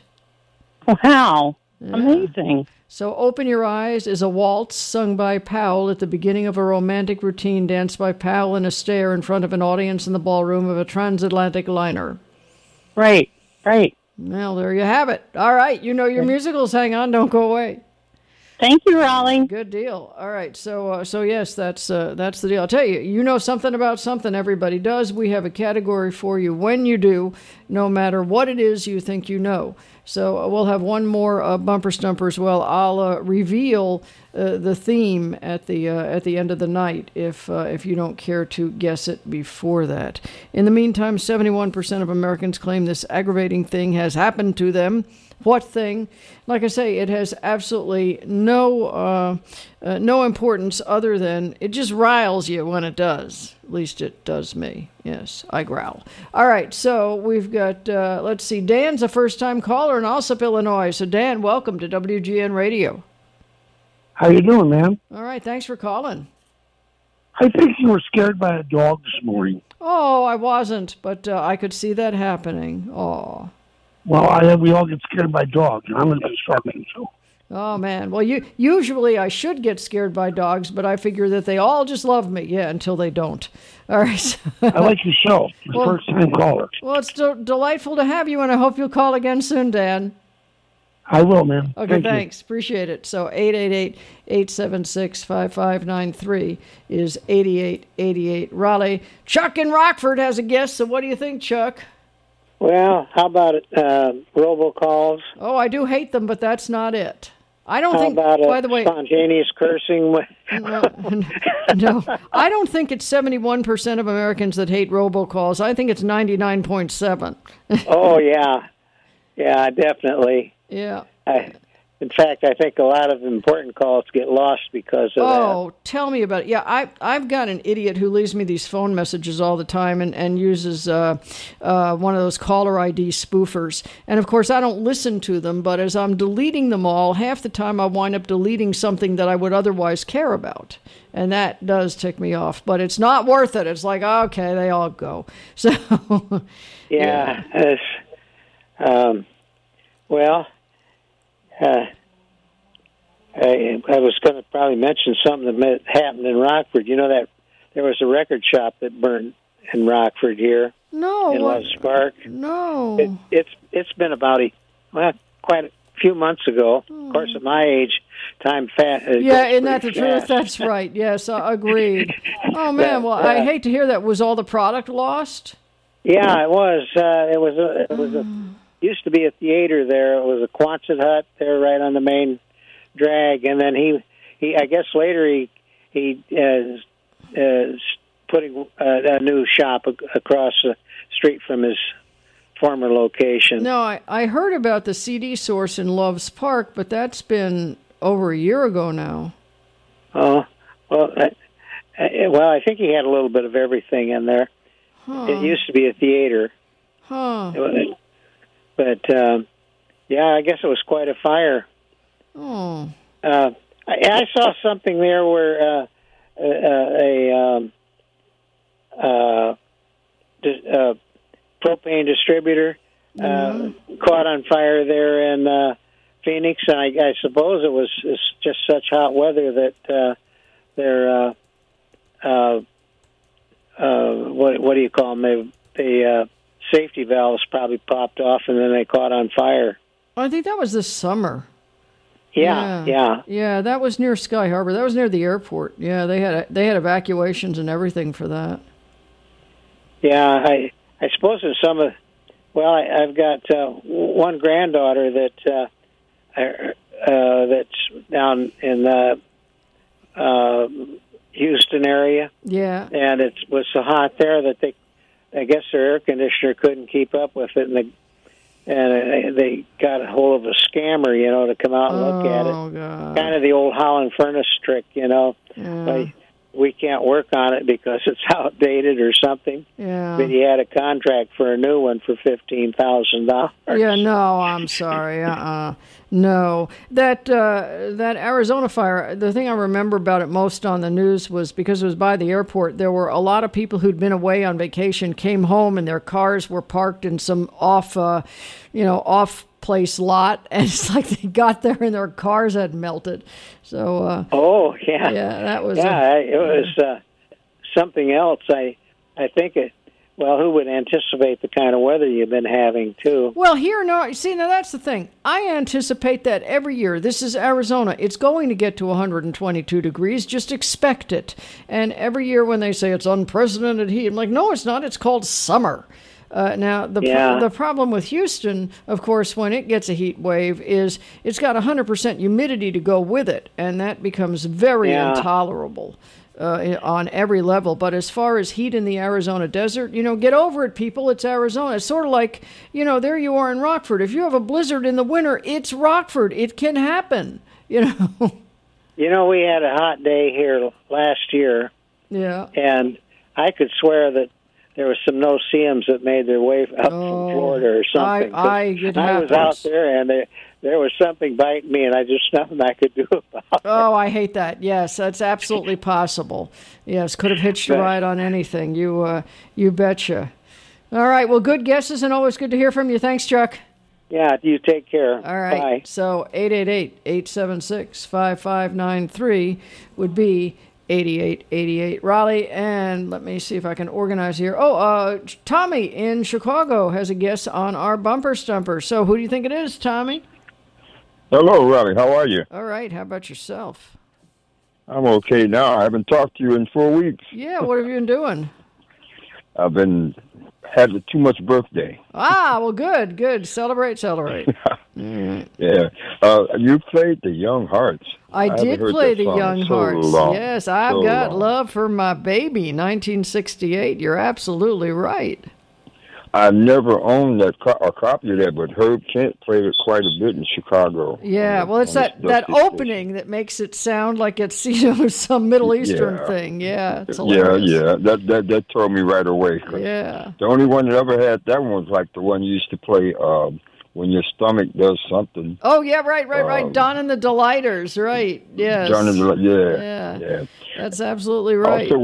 Wow. Yeah. Amazing. So Open Your Eyes is a waltz sung by Powell at the beginning of a romantic routine danced by Powell and Astaire in front of an audience in the ballroom of a transatlantic liner. Right. Well, there you have it. All right, you know your musicals. Hang on, don't go away. Thank you, Raleigh. Good deal. All right, so yes, that's the deal. I'll tell you, you know something about something. Everybody does. We have a category for you when you do, no matter what it is you think you know. So we'll have one more bumper stumper as well. I'll reveal the theme at the end of the night if you don't care to guess it before that. In the meantime, 71% of Americans claim this aggravating thing has happened to them. What thing? Like I say, it has absolutely no importance other than it just riles you when it does. At least it does me. Yes, I growl. All right, so we've got, let's see, Dan's a first-time caller in Alsop, Illinois. So, Dan, welcome to WGN Radio. How you doing, man? All right, thanks for calling. I think you were scared by a dog this morning. Oh, I wasn't, but I could see that happening. Oh. Well, we all get scared by dogs, and I'm in construction, so. Oh, man. Well, usually I should get scared by dogs, but I figure that they all just love me. Yeah, until they don't. All right. I like your show. First-time caller. Well, it's delightful to have you, and I hope you'll call again soon, Dan. I will, man. Okay, thanks. Appreciate it. So 888-876-5593 is 8888. Raleigh. Chuck in Rockford has a guest, so what do you think, Chuck? Well, how about it, robocalls? Oh, I do hate them, but that's not it. I don't think, about by the way, spontaneous cursing? No, I don't think it's 71% of Americans that hate robocalls. I think it's 99.7. Oh, yeah. Yeah, definitely. Yeah. In fact, I think a lot of important calls get lost because of that. Oh, tell me about it. Yeah, I've got an idiot who leaves me these phone messages all the time and uses one of those caller ID spoofers. And, of course, I don't listen to them, but as I'm deleting them all, half the time I wind up deleting something that I would otherwise care about. And that does tick me off. But it's not worth it. It's like, okay, they all go. So, yeah. Well... I was going to probably mention something that happened in Rockford. You know that there was a record shop that burned in Rockford here. No. In Love Spark. No. It's been about quite a few months ago. Of course, at my age, time fast. Yeah, isn't that the truth? That's right. Yes, agreed. Oh man, well, I hate to hear that. Was all the product lost? Yeah, it was. It was a. Used to be a theater there. It was a Quonset hut there, right on the main drag. And then he I guess later he is putting a new shop across the street from his former location. No, I heard about the CD source in Loves Park, but that's been over a year ago now. Oh, well, I think he had a little bit of everything in there. Huh. It used to be a theater. Huh. But, yeah, I guess it was quite a fire. Oh. I saw something there where a propane distributor caught on fire there in Phoenix, and I suppose it's just such hot weather that their what do you call them? They safety valves probably popped off, and then they caught on fire. I think that was this summer. Yeah. Yeah, that was near Sky Harbor. That was near the airport. Yeah, they had evacuations and everything for that. Yeah, I suppose in some of Well, I've got one granddaughter that's down in the Houston area. Yeah. And it was so hot there that I guess their air conditioner couldn't keep up with it, and they got a hold of a scammer, to come out and look at it. God. Kind of the old Holland furnace trick, Yeah. Like, we can't work on it because it's outdated or something. Yeah. But he had a contract for a new one for $15,000. Yeah, no, I'm sorry. No. That Arizona fire, the thing I remember about it most on the news was because it was by the airport, there were a lot of people who'd been away on vacation, came home, and their cars were parked in some off-place lot, and it's like they got there and their cars had melted. So. Oh yeah. Yeah, that was. Yeah, it was something else. I think it. Well, who would anticipate the kind of weather you've been having too? Well, here, no. See, now that's the thing. I anticipate that every year. This is Arizona. It's going to get to 122 degrees. Just expect it. And every year when they say it's unprecedented heat, I'm like, no, it's not. It's called summer. Now, the problem with Houston, of course, when it gets a heat wave, is it's got 100% humidity to go with it, and that becomes very intolerable on every level. But as far as heat in the Arizona desert, get over it, people. It's Arizona. It's sort of like, there you are in Rockford. If you have a blizzard in the winter, it's Rockford. It can happen, we had a hot day here last year. Yeah. And I could swear that there was some no-see-ums that made their way up from Florida or something. I was out there, and there was something biting me, and nothing I could do about it. Oh, I hate that. Yes, that's absolutely possible. Yes, could have hitched a ride on anything. You betcha. All right, well, good guesses, and always good to hear from you. Thanks, Chuck. Yeah, you take care. All right. Bye. So 888-876-5593 would be 8888 Raleigh, and let me see if I can organize here. Tommy in Chicago has a guess on our bumper stumper. So who do you think it is, Tommy? Hello, Raleigh. How are you? All right. How about yourself? I'm okay now. I haven't talked to you in 4 weeks. Yeah. What have you been doing? I've been having too much birthday. Well, good. Celebrate. Yeah. You played the Young Hearts. I did play the Young Hearts. Yes, I've got love for my baby, 1968. You're absolutely right. I never owned a copy of that, but Herb Kent played it quite a bit in Chicago. Yeah, well, it's that opening that makes it sound like it's some Middle Eastern thing. Yeah, it's hilarious. Yeah. That tore me right away. Yeah. The only one that ever had that one was like the one you used to play when your stomach does something. Oh, yeah, right. Don and the Delighters, right. Yes. Don and the yeah. That's absolutely right. I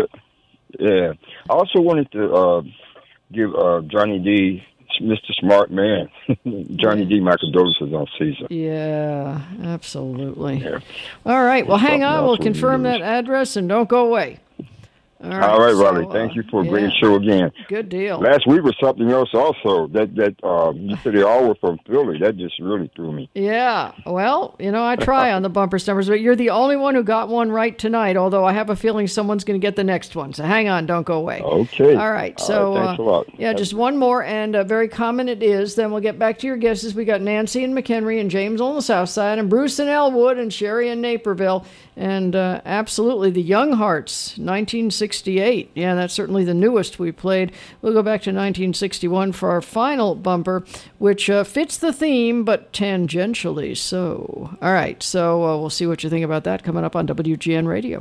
also wanted to give Johnny D, Mr. Smart Man, Johnny D, my condolences on Caesar. Yeah, absolutely. Yeah. All right, well, hang on. We'll confirm that address and don't go away. All right, Raleigh. Thank you for a great show again. Good deal. Last week was something else also. That you said they all were from Philly. That just really threw me. Yeah. Well, I try on the bumper stumpers, but you're the only one who got one right tonight, although I have a feeling someone's going to get the next one. So hang on. Don't go away. Okay. All right. So, thanks a lot. Yeah, just one more, and very common it is. Then we'll get back to your guesses. We got Nancy and McHenry and James on the south side, and Bruce and Elwood and Sherry and Naperville. And absolutely, the Young Hearts, 1968. Yeah, that's certainly the newest we played. We'll go back to 1961 for our final bumper, which fits the theme, but tangentially so. All right, so we'll see what you think about that coming up on WGN Radio.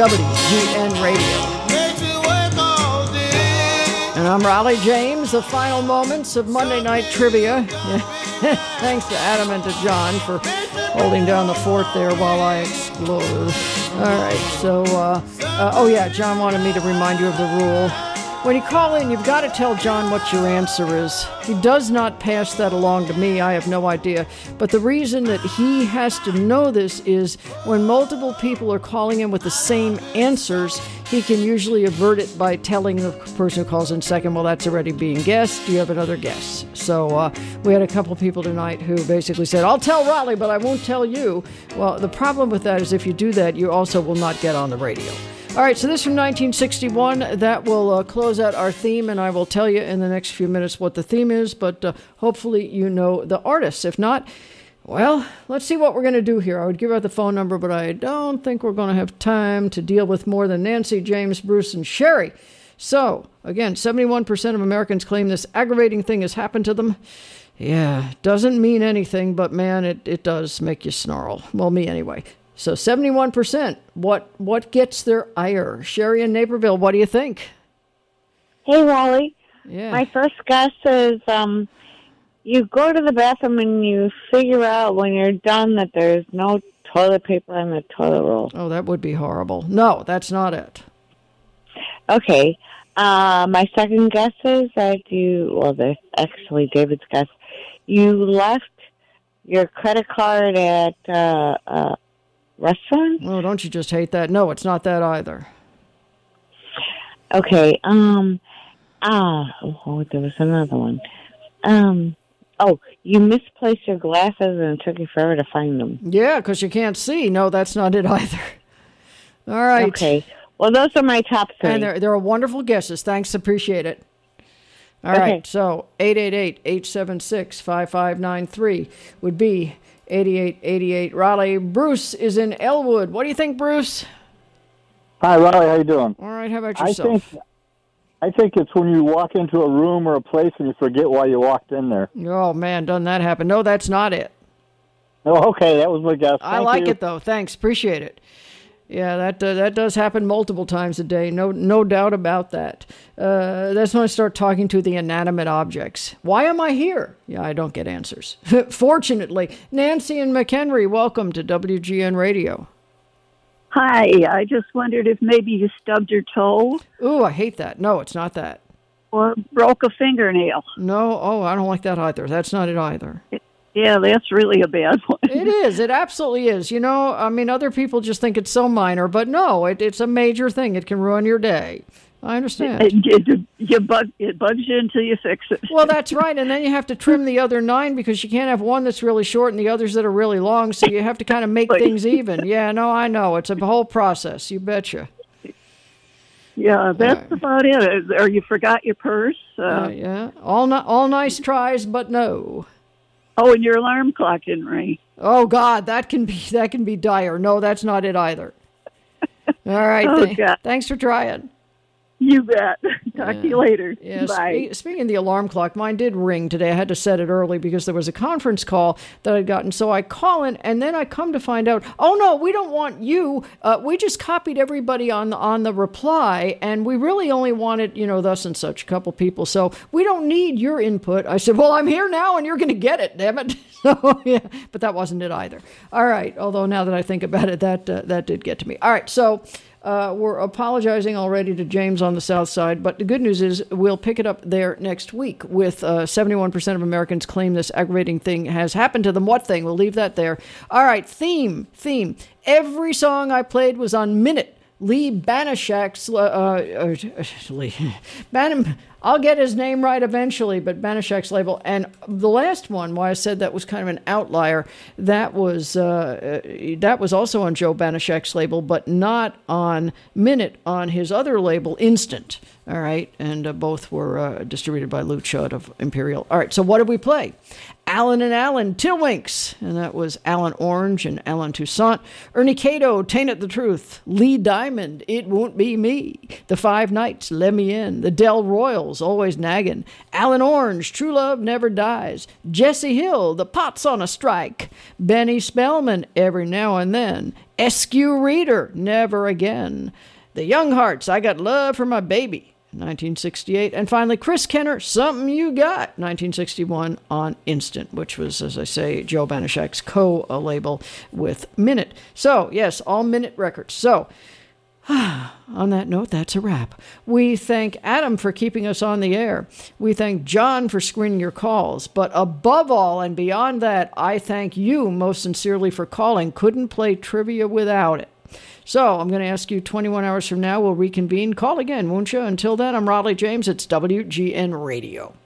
WGN Radio. And I'm Raleigh James, the final moments of Monday Night Trivia. Thanks to Adam and to John for holding down the fort there while I exploded. All right, so, John wanted me to remind you of the rule. When you call in, you've got to tell John what your answer is. He does not pass that along to me. I have no idea. But the reason that he has to know this is when multiple people are calling in with the same answers, he can usually avert it by telling the person who calls in second, well, that's already being guessed. Do you have another guess? So we had a couple people tonight who basically said, I'll tell Raleigh, but I won't tell you. Well, the problem with that is if you do that, you also will not get on the radio. All right, so this from 1961. That will close out our theme, and I will tell you in the next few minutes what the theme is, but hopefully you know the artists. If not, well, let's see what we're going to do here. I would give out the phone number, but I don't think we're going to have time to deal with more than Nancy, James, Bruce, and Sherry. So, again, 71% of Americans claim this aggravating thing has happened to them. Yeah, doesn't mean anything, but man, it does make you snarl. Well, me anyway. So 71%. What gets their ire? Sherry in Naperville, what do you think? Hey, Raleigh. Yeah. My first guess is you go to the bathroom and you figure out when you're done that there's no toilet paper on the toilet roll. Oh, that would be horrible. No, that's not it. Okay. My second guess is that that's actually David's guess. You left your credit card at restaurant? Oh, don't you just hate that? No, it's not that either. Okay. There was another one. You misplaced your glasses and it took you forever to find them. Yeah, because you can't see. No, that's not it either. All right. Okay. Well, those are my top three. And they're wonderful guesses. Thanks. Appreciate it. All right. So 888-876-5593 would be 8888 Raleigh. Bruce is in Elwood. What do you think, Bruce? Hi, Raleigh. How you doing? All right. How about yourself? I think it's when you walk into a room or a place and you forget why you walked in there. Oh, man, doesn't that happen? No, that's not it. Oh, okay. That was my guess. I like it, though. Thanks. Appreciate it. Yeah, that does happen multiple times a day. No doubt about that. That's when I start talking to the inanimate objects. Why am I here? Yeah, I don't get answers. Fortunately. Nancy and McHenry, welcome to WGN Radio. Hi, I just wondered if maybe you stubbed your toe. Ooh, I hate that. No, it's not that. Or broke a fingernail. No, I don't like that either. That's not it either. Yeah, that's really a bad one. It is. It absolutely is. You know, I mean, other people just think it's so minor, but no, it's a major thing. It can ruin your day. I understand. It bugs you until you fix it. Well, that's right. And then you have to trim the other 9 because you can't have one that's really short and the others that are really long. So you have to kind of make things even. Yeah, no, I know. It's a whole process. You betcha. Yeah, that's about it. Or you forgot your purse. Yeah. All nice tries, but no. Oh, and your alarm clock didn't ring. Oh God, that can be dire. No, that's not it either. All right. Thanks for trying. You bet. Talk to you later. Yeah, bye. Speaking of the alarm clock, mine did ring today. I had to set it early because there was a conference call that I'd gotten. So I call in, and then I come to find out, oh, no, we don't want you. We just copied everybody on the reply, and we really only wanted, thus and such, a couple people. So we don't need your input. I said, well, I'm here now, and you're going to get it, damn it. So, yeah, but that wasn't it either. All right, although now that I think about it, that did get to me. All right, so... we're apologizing already to James on the South Side, but the good news is we'll pick it up there next week with 71% of Americans claim this aggravating thing has happened to them. What thing? We'll leave that there. All right, theme. Every song I played was on Minute. Lee Banashak's... I'll get his name right eventually, but Banashak's label. And the last one, why I said that was kind of an outlier, that was also on Joe Banashak's label, but not on Minute, on his other label, Instant. All right, and both were distributed by Lou Chudd of Imperial. All right, so what did we play? Alan and Alan, Tillwinks, and that was Alan Orange and Alan Toussaint. Ernie Cato, Tain't It the Truth. Lee Diamond, It Won't Be Me. The Five Nights, Let Me In. The Del Royals, Always Naggin'. Alan Orange, True Love Never Dies. Jesse Hill, The Pot's on a Strike. Benny Spellman, Every Now and Then. Eskew Reader, Never Again. The Young Hearts, I Got Love for My Baby, 1968. And finally, Chris Kenner, Something You Got, 1961 on Instant, which was, as I say, Joe Banishak's co-label with Minute. So, yes, all Minute records. So, on that note, that's a wrap. We thank Adam for keeping us on the air. We thank John for screening your calls. But above all and beyond that, I thank you most sincerely for calling. Couldn't play trivia without it. So I'm going to ask you 21 hours from now, we'll reconvene. Call again, won't you? Until then, I'm Raleigh James. It's WGN Radio.